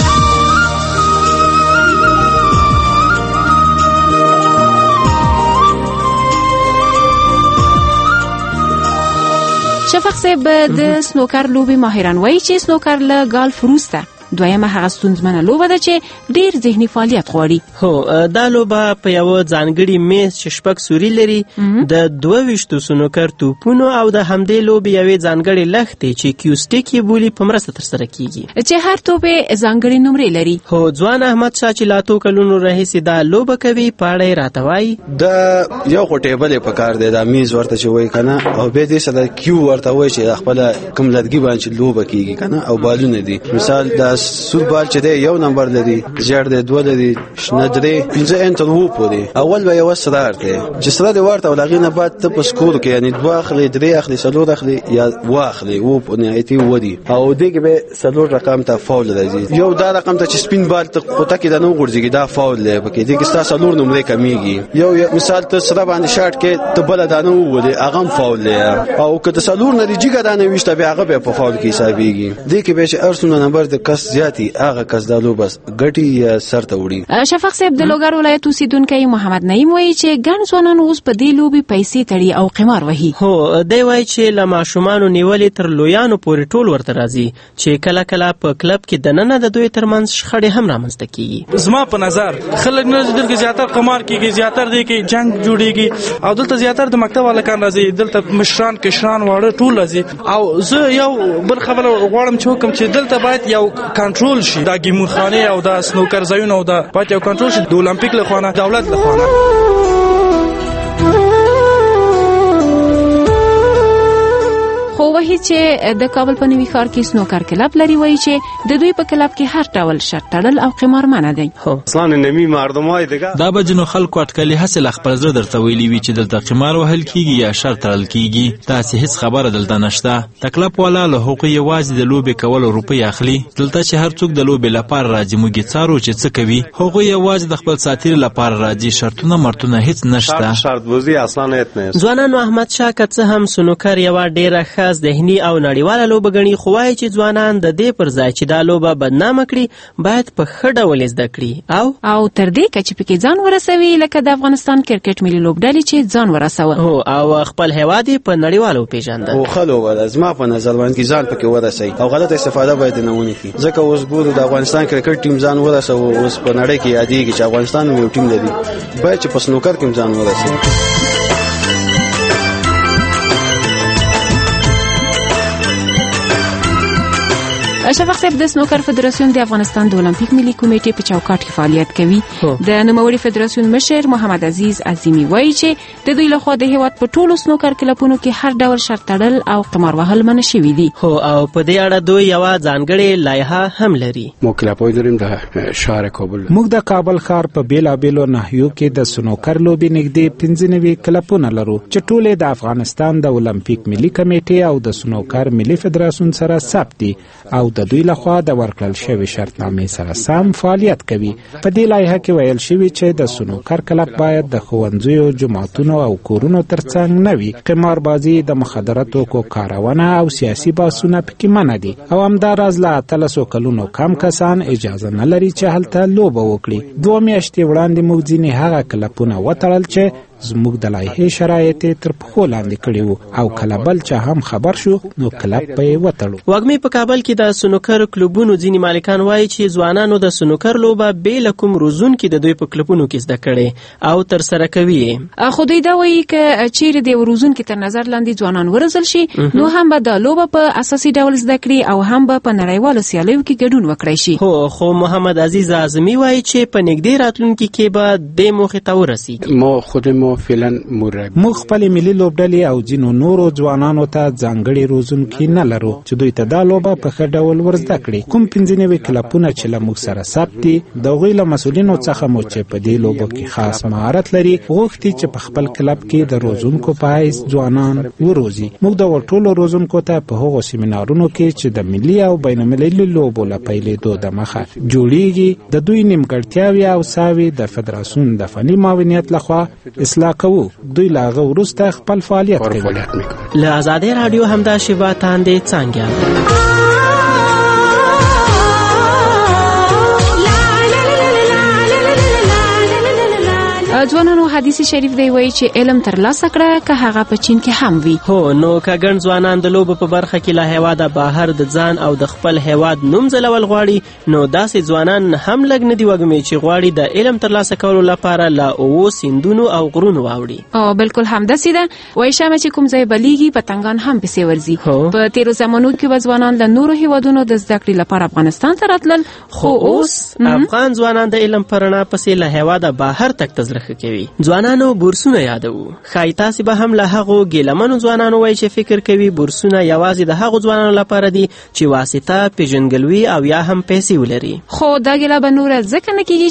شفق صاحب د سنوکر لوبې ماهران وایي چې سنوکر له ګالف وروسته دویمه هغه ستونزمنه لوبه ده چې ډیر ذهني فعالیت غواړي هو دا لوبه په یو ځانګړي میز چې شپږ سوري لري د دوه ویشتو سنوکر توپونو او د همدې لوبې یوې ځانګړې لښتې چې کیوسټیک یې بولي په مرسته ترسره کیږي چې هر توپ ځانګړې نمرې لري هو ځوان احمد شاه چې لا اتو کلونو راهیسې دا لوبه کوي په اړه یې راته وایي دا یو خو ټیبل یې پکار دی دا میز ورته چې وایي که نه او بیا دې سره کیو ورته وایي چې خپله کوم لرګي باندې چې لوبه کیږي که نه او بالونه دي مثال دا سود بال چې دی یو نمبر لري زیړ دی دوه لري شنه درې پنځه ان تر اووه پورې اول به یوه سره دی چې سره دی ورته او له هغې نه بعد ته په سکور کې یعنې دوه اخلي درې اخلي څلور اخلي یا اووه اخلي اووه په نهایتي اووه دي او دې کې به څلور رقم ته فاول راځي یو دا رقم ته چې سپین بال ته قوطه کې د نه وغورځېږي دا فاول دی پکې دې کې ستا څلور نمرې کمیږي یو مثال ته سره باندې شاټ کې ته بله دانه وولې هغه هم فاول دی او که د څلور نه دې جګه دانه ویشته بیا هغه بیا په فاول کې حسابېږي دې کې به چې هر څومره نمبر د کس زیاتی هغه کس دا لوبه ګټي یا سرته وړي. شفق صاحب د لوګر ولایت اوسیدونکی محمد نعیم وایي چې ګڼ ځوانان اوس په دې لوبې پیسې تړي او قمار وهي. هو دی وایي چې له ماشومانو نیولې تر لویانو پورې ټول ورته راځي چې کله کله په کلب کې دننه د دوی ترمنځ شخړې هم رامنځته کیږي. زما په نظر خلک نه دلته زیاتره قمار کیږي، زیاتره دی کې جنگ جوړیږي او دلته زیاتره د مکتب والکان راځي، دلته مشران کشران واړه ټول راځي. او زه یو بل خبره غواړم چې کوم چې دلته باید یو کنټرول شي، دا ګیمخانه او دا سنوکر ځایونه او دا باید یو کنټرول شي د اولمپیک لخوا، دولت لخوا. خو وایي چې د کابل په نوي ښار کې سنوکر کلب لري، وایي چې د دوی په کلب کې هر ډول شرط تړل او قمار منع دی. اصلا نمی مردمای دیگه دا به جنو خلکو اټکلي حاصل خپل زړه درته ویلي وي چې دلته قمار وهل کیږي یا شرط تړل کیږي. تاسو هیڅ خبره دلته نشته. د کلب والا له حقوق یوازې د لوبې کولو روپۍ اخلي. دلته چې هر څوک د لوبې لپاره راځي موږ څارو چې څه کوي. حقوق یوازې د خپل ساتیر لپاره راځي، شرطونه مرتونه هیڅ نشته. شرط بوزي اصلا نه. ځوانانو احمد شاه که څه هم سنوکر یو ډیره ښه ذهني او نړیواله لوبه ګڼي، خو وایي چې ځوانان د دې پر ځای چې دا لوبه بدنامه کړي باید په ښه ډول زده کړي او او تر دې کچې پکې ځان ورسوي، لکه د افغانستان کرکټ ملي لوبډلې چې ځان ورسوه. هو او خپل هیواد یې په نړیوالو پیژنده. او ښه لوبه ده زما په نظر باندې ځان پکې ورسوي او غلطه استفاده باید نه ونکړي، ځکه اوس ګورو د افغانستان کرکټ ټیم ځان ورسوي، اوس په نړۍ کې یادېږي چې افغانستان یو ټیم لري، باید چې په سنوکر کې ځان ورسوي. شفق صاحب د سنوکر فدراسیون د افغانستان د اولمپیک ملي کمیټې په چوکاټ کې فعالیت کوي. د نوموړي فدراسیون مشر محمد عزیز عظیمی وایي چې د دوی لخوا د هیواد په ټولو سنوکر کلبونو کې هر ډول شرط تړل او قمار وهل منع شوي دي. هو او په دې اړه دوی یوه ځانګړې لایحه هم لري. مو کلبونه داریم د شهر کابل. موږ د کابل ښار په بیلابیلو ناحیو کې د سنوکر لوبې نږدې پنځه نوي کلبونه لرو چې ټول د افغانستان د اولمپیک ملي کمیټې او د سنوکر ملي فدراسیون سره ثبت دي او د دوی لخوا د ورکړل شوی شرطنامې سره سم فعالیت کوي. په دې لایحه کې ویل شوی چې د سنوکر کلب باید د ښوونځیو، جوماتونو او کورونو ترڅنګ نه وي. قماربازي، د مخدره توکو کارونه او سیاسي بحثونه پکې منع دي او همداراز له اتلسو کلونو کم کسان اجازه نه لري چې هلته لوبه وکړي. دوه میاشتې وړاندې موږ ځینې هغه کلبونه وتړل چې زموږ د لایحې شرایط تر پښو لاندې کړي وو او کله بل چې هم خبر شو نو کلب په یې وتړو. وږمې په کابل کې د سنوکر کلوبونو ځینې مالکان وایي چې ځوانانو د سنوکر لوبه بې له کوم روزونکي د دوی په کلبونو کې زده کړې او ترسره کوي. خو دوی دا وایي که چیرې د روزونکي تر نظر لاندې ځوانان وروزل شي نو هم به د لوبه په اساسي ډول زده کړي او هم به په نړیوالو سیالیو کې ګډون وکړي شي. هو خو محمد عزیز اعظمي وایي چې په نږدې راتلونکي کې به دې موخې ته ورسیږي. ما خودم فعلا مربي موږ خپل ملي لوبډلې او ځینو نورو ځوانانو ته ځانګړي روزونکي نه لرو چې دوی ته دا لوبه په ښه ډول ورزده کړي. کوم پنځه نوي کلبونه چې له موږ سره ثبت دي د هغوی له مسؤلینو څخه مو چې په دې لوبو کې خاص مهارت لري غوښتي چې په خپل کلب کې د روزونکو په حیث ځوانان وروزي. موږ د ټولو روزونکو ته په هغو سیمینارونو کې چې د ملي او بین المللي لوبو له پیلېدو د مخه جوړیږي د دوی نیمګړتیاوې او ساوې د فدراسیون د فني معاونیت لخوا اصلاح کوو. دوی لا هغه وروسته خپل فعالیت کوي. له آزادۍ راډیو همدا شیبه تاندې څانګه. ځوانانو حدیث شریف دی وایي چې علم ترلاسه کړه که هغه په چین کې هم وي. هو نو که ګڼ ځوانان د لوبو په برخه کې له هیواده بهر د ځان او د خپل هیواد نوم ځلول غواړي نو داسې ځوانان هم لږ نه دي وږمې چې غواړي د علم ترلاسه کولو لپاره له اوو سیندونو او غرونو واوړي. او بالکل همداسې ده. وایي شمه چې کوم ځای بلیږي پتنګان هم پسې ورځي. په تیرو زمانو کې به ځوانان له نورو هیوادونو د زده کړې لپاره افغانستان ته راتلل، خو اوس افغان ځوانان د علم په رڼا پسې له هیواده بهر تګ ته زړه کوي. ځوانانو بورسونه یادوو. ښایي تاسې به هم له هغو ګیلمنو ځوانانو وایي چې فکر کوي بورسونه یوازې د هغو ځوانانو لپاره دي چې واسطه، پیژنګلوي او یا هم پیسې ولري. خو دا ګیله به نوره ځکه نه کېږي چې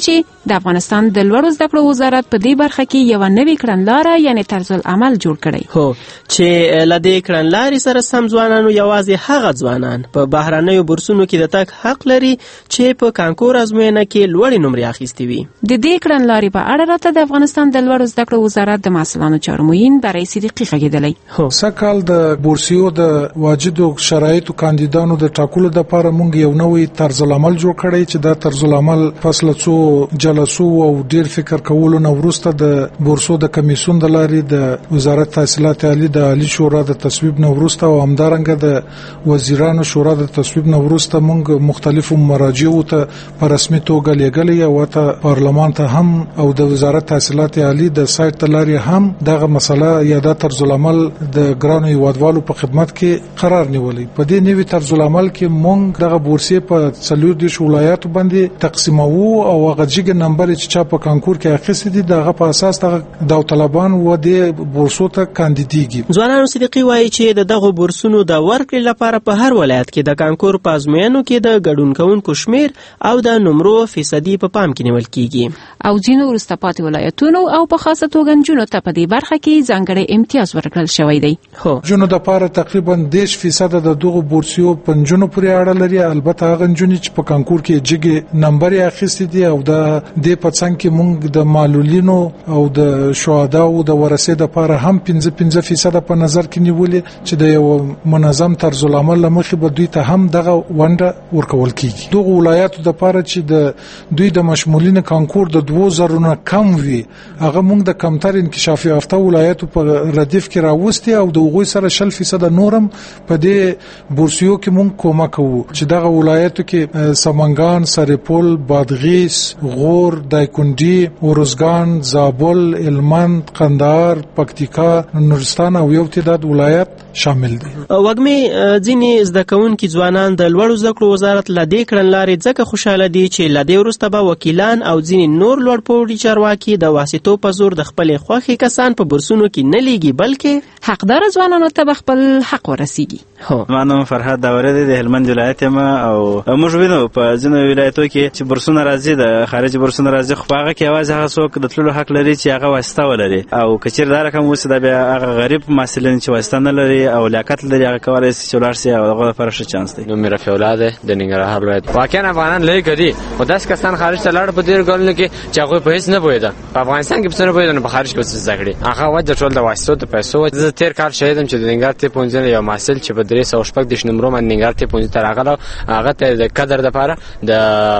د افغانستان د لوړو زده کړو وزارت په دې برخه کې یو نوې کړنلاره یعنی طرز العمل جوړ کړی. هو چې لدې کړنلارې سره سم ځوانانو یوازې هغه ځوانان په بهرنیو بورسونو کې د تګ حق لري چې په کانکور ازموینه کې لوړې نمرې اخیستې وي. د دې کړنلارې په اړه راته د افغانستان د لوړو زده کړو وزارت د محصلانو چارو معین برای صدیقي غږېدلی. سږ د بورسیو د واجدو شرایطو کاندیدانو د ټاکلو لپاره موږ یو نوې طرز العمل جوړ کړی چې دا طرز العمل فاصله څو جلسو او ډیر فکر کولو نه وروسته د بورسو د کمیسیون د لارې د وزارت تحصیلات عالی د عالی شورا د تصویب نه وروسته او همدارنګه د وزیرانو شورا د تصویب نه وروسته موږ مختلفو مراجعو ته په رسمي توګه لېږلې او ته پارلمان ته هم او د وزارت تحصیلات عالی د سایت د لارې هم دغه مسله یا د طرز العمل د ګرانو هیوادوالو په خدمت کې قرار نیولې. په دې نوي طرز العمل کې مونږ دغه بورسي په څلور دیش ولایاتو باندې تقسیموو او هغه جګ نمبر چې چا په کانکور کې اخیستي دي دغه په اساس دغه داوطلبان و د بورسو ته کاندیدېږي. ځوانانو صدیقي وایي چې د دغه بورسونو د ورکړې لپاره په هر ولایت کې د کانکور په ازموینو کې د ګډون کوونکو شمیر او د نمرو فیصدي په پام کې نیول کیږي او ځینو وروسته پاتې ولایتونو او په خاصه توګه نجونو ته په دې برخه کې ځانګړی امتیاز ورکړل شوی دی. هو جنو د پاره تقریبا دیش فیصد د دغه بورسیو پنځونو پورې اړه لري. البته هغه نجونې چې په کانکور کې جګ نمبر یې اخیستي دي او د دې په څنګ کې موږ د معلولینو او د شهدا او د ورثې د پاره هم پنځه پنځه فیصد په نظر کې نیولې چې د یو منظم طرز العمل لمخې به دوی ته هم دغه ونډه ورکول کیږي. دغه ولایتو د پاره چې د دوی د مشمولین کانکور د دوه زره نه کم وي هغه موږ د کمتر انکشاف یافته ولایتو په ردیف کې راوستي او د هغوی سره شل فیصد نورم په دې بورسیو کې مونږ کومک کوو چې دغه ولایتو کې سمنګان، سرپل، بادغیس، غور، دایکنډي، اورزګان، زابل، هلمند، قندهار، پکتیکا، نورستان او یو تعداد ولایت شامل دي. وګمې ځینې زده کوونکي ځوانان د لوړو زده کړو وزارت له دې کړنلارې ځکه خوشاله دي چې له دې وروسته به وکیلان او ځینې نور لوړ پوړي چارواکي د واسطو په زور د خپلې خوښې کسان په بورسونو کې نه لیږي بلکې حقدار ځوانانو ته خپل حق ورسیږي. هو ما نوم فرهاد داوری دی، د هلمند ولایت یم او موږ وینو په ځینو ولایتو کې چې بورسونه راځي د خارجي بورسونه راځي خو هغه کې یوازې هغه څوک د تللو حق لري چې هغه واسطه ولري او که چیرې دا رقم اوسي دا بیا هغه غریب محصلین چې واسطه نه لري او لیاقت لري هغه کولی شي چې ولاړ شي او هغه لپاره ښه چانس دی. نوم مې رفیع الله دی د ننګرهار ولایت. واقعا افغانان لږ دي خو داسې کسان خارج ته لاړ په ډېرو کلونو کې چې هغوی په هېڅ نه پوهېده. په افغانستان کې پسې نه پوهېده نو په خارج کې اوس زده کړي هغه وجه ټول د واسطو د پیسو. زه تېر کال شهیدم چې د ننګرهار طب پوهنځي یو محصل چې په درې سوه شپږ دېرش نمرو باندې ننګرهار طب پوهنځي ته راغلی هغه ته د قدر دپاره د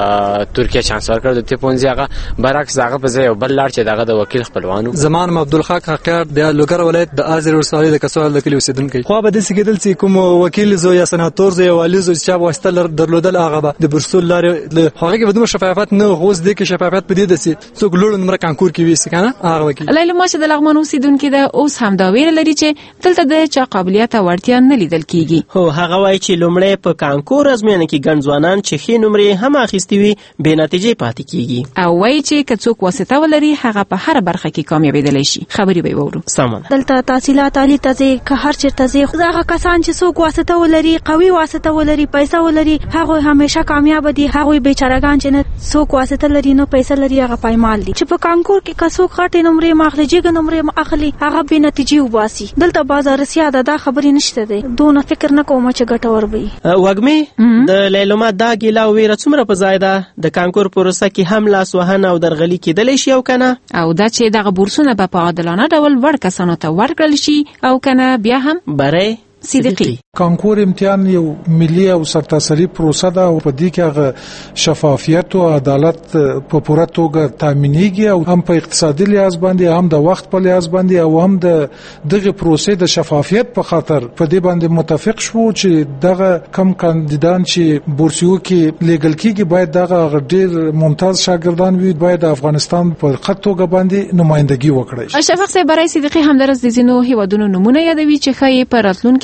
ترکیه چانس ورکړ د طب پوهنځي هغه برعکس هغه په ځای یو بل لاړ چې د هغه د وکیل خپلوانو. زمان عبدالحق حقیار د لوګر ولایت د ازر ولسوالۍ د کسوال د کلي اوسېدونکی. خو به داسې کېدل چې کوم وکیل زو یا سناتور زو یا والي زو چې واسطه درلودل هغه به د بورسو لارې هغه کې به دومره شفافیت نه غوښ دی کې شفافیت په دې د سي څوک لوړ نمبر کانکور کې وېسي کنه هغه وکیل. لیلا ماشه د لغمان اوسېدونکي د اوس هم دا ویره لري چې دلته د چا قابلیت او وړتیا نه لیدل کیږي. هو هغه وایي چې لومړی په کانکور ازموینه کې ګڼ ځوانان چې ښې نمرې هم اخیستې وي بې نتیجې پاتې کیږي او وایي چې که څوک واسطه ولري هغه په هره برخه کې کامیابېدلی شي. خبرې به یې واورو. سمه ده. دلته تحصیلات عالي ته ځې که هر چېرته ځې هغه کسان چې څوک واسطه ولري قوي واسطه ولري پیسه ولري هغوی همیشه کامیاب دي. هغوی بیچارهګان چې نه څوک واسطه لري نو پیسه لري هغه پایمال دي. چې په کانکور کې که څوک غټې نمرې ماخلي جګې نمرې اخلي هغه بې نتیجې وباسي. دلته بازارسیا ده دا خبرې نشته دی. دونه فکر نه کوم چې ګټور وي. وګمې د لیلما دا ګیله او ویره څومره په ځای ده د کانکور پروسه کې هم لاس وهنه او درغلي کېدلی شي او کنه او دا چې دغه بورسونه به په عادلانه ډول وړ کسانو ته ورکړل شي او کنه بیا هم برای صدیقي. کانکور امتحان یو ملي او سرتاسري پروسه ده او په دې کې هغه شفافیت او عدالت په پوره توګه تامینېږي او هم په اقتصادي لحاظ باندې هم د وخت په لحاظ باندې او هم د دغه پروسې د شفافیت په خاطر په دې باندې متفق شو چې دغه کم کاندیدان چې بورسیو کې لیګل کیږي باید دغه ډېر ممتاز شاګردان وي باید د افغانستان په خط توګه باندې نمائندګي وکړي. شفاق صاحب برای صدیقي همدارس د زینو هیوادونو نمونه یادوي چې خای په راتلونکي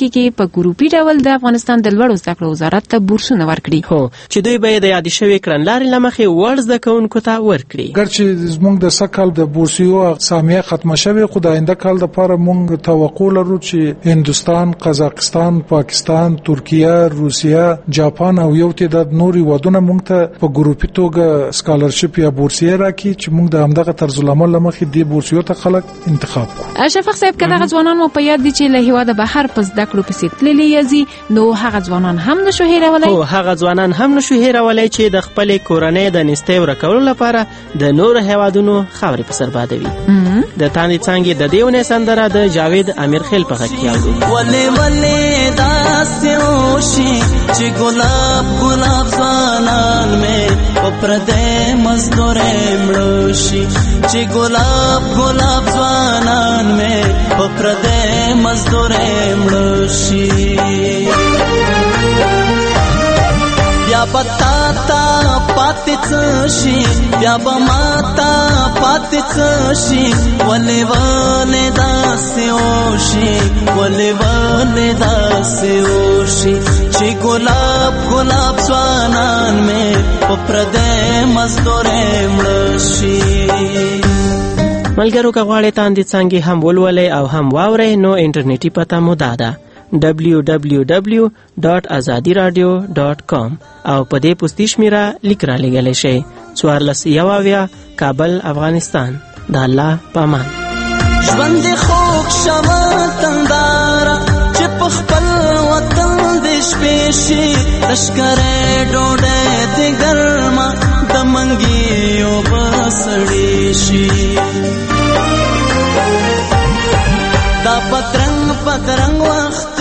کېږي په ګروپي ډول د افغانستان د لوړو زده کړو وزارت ته بورسونه ورکړي. هو چې دوی به د یادې شوې کړنلارې له مخې وړ زده کوونکو ته ورکړي. ګرچې زموږ د سکهال د بورسیو سامیه ختمه شوې، خو د آینده کال لپاره موږ توقع لرو چې هندوستان، قزاقستان، پاکستان، ترکیه، روسیه، جاپان او یو تعداد نوري ودونه موږ ته په ګروپي توګه سکالرشپ یا بورسیه راکړي چې موږ د همدغه طرز العمل لمخې دې بورسیو ته خلک انتخاب کړو. شفیق صاحب که دغه ځوانان مو په یاد دي چې له هیواده بهر په زده کړو پسې تللي یزي، نو هغه ځوانان هم نشو هیرولی. هو هغه ځوانان هم نشو هیرولی چې د خپلې کورنۍ د نستۍ ورکولو لپاره د نورو هیوادونو خاورې په سر بادوي. د تاندې څانګې د دې اونۍ سندره د جاوید امیرخیل په غږ کې اورو. ولې ولې داسې وشي چې ګلاب ګلاب ځوانان مې په پردی مزدورۍ مړه شي، چې ګلاب ګلاب ځوانان مې په پردی مزدورۍ مړه شي. بیا به تا ته پاتې څه شي، بیا به ما ته پاتې څه شي، ولې ولې داسې وشي، ولې ولې داسې وشي چې ګلاب ګلاب ځوانان مې په پردی مزدورۍ مړه شي. ملګرو که غواړئ تاندې څانګې هم ولولئ او هم واورئ نو انټرنیټي پته مو دا ده دبلیو دبلیو دبلیو ډاټ ازادي رادیو ډاټ کام او په دې پوسټي شمیره لیک را لېږلی شئ. څوارلس یو اویا، کابل، افغانستان. د الله په امان. ژوند دې خوږ شوه تنداره چې په خپل وطن دې شپې شي، لښکرې ډوډۍ دې ګرمه د منګیو به سړې شي. دا پترنګ پترنګ وخت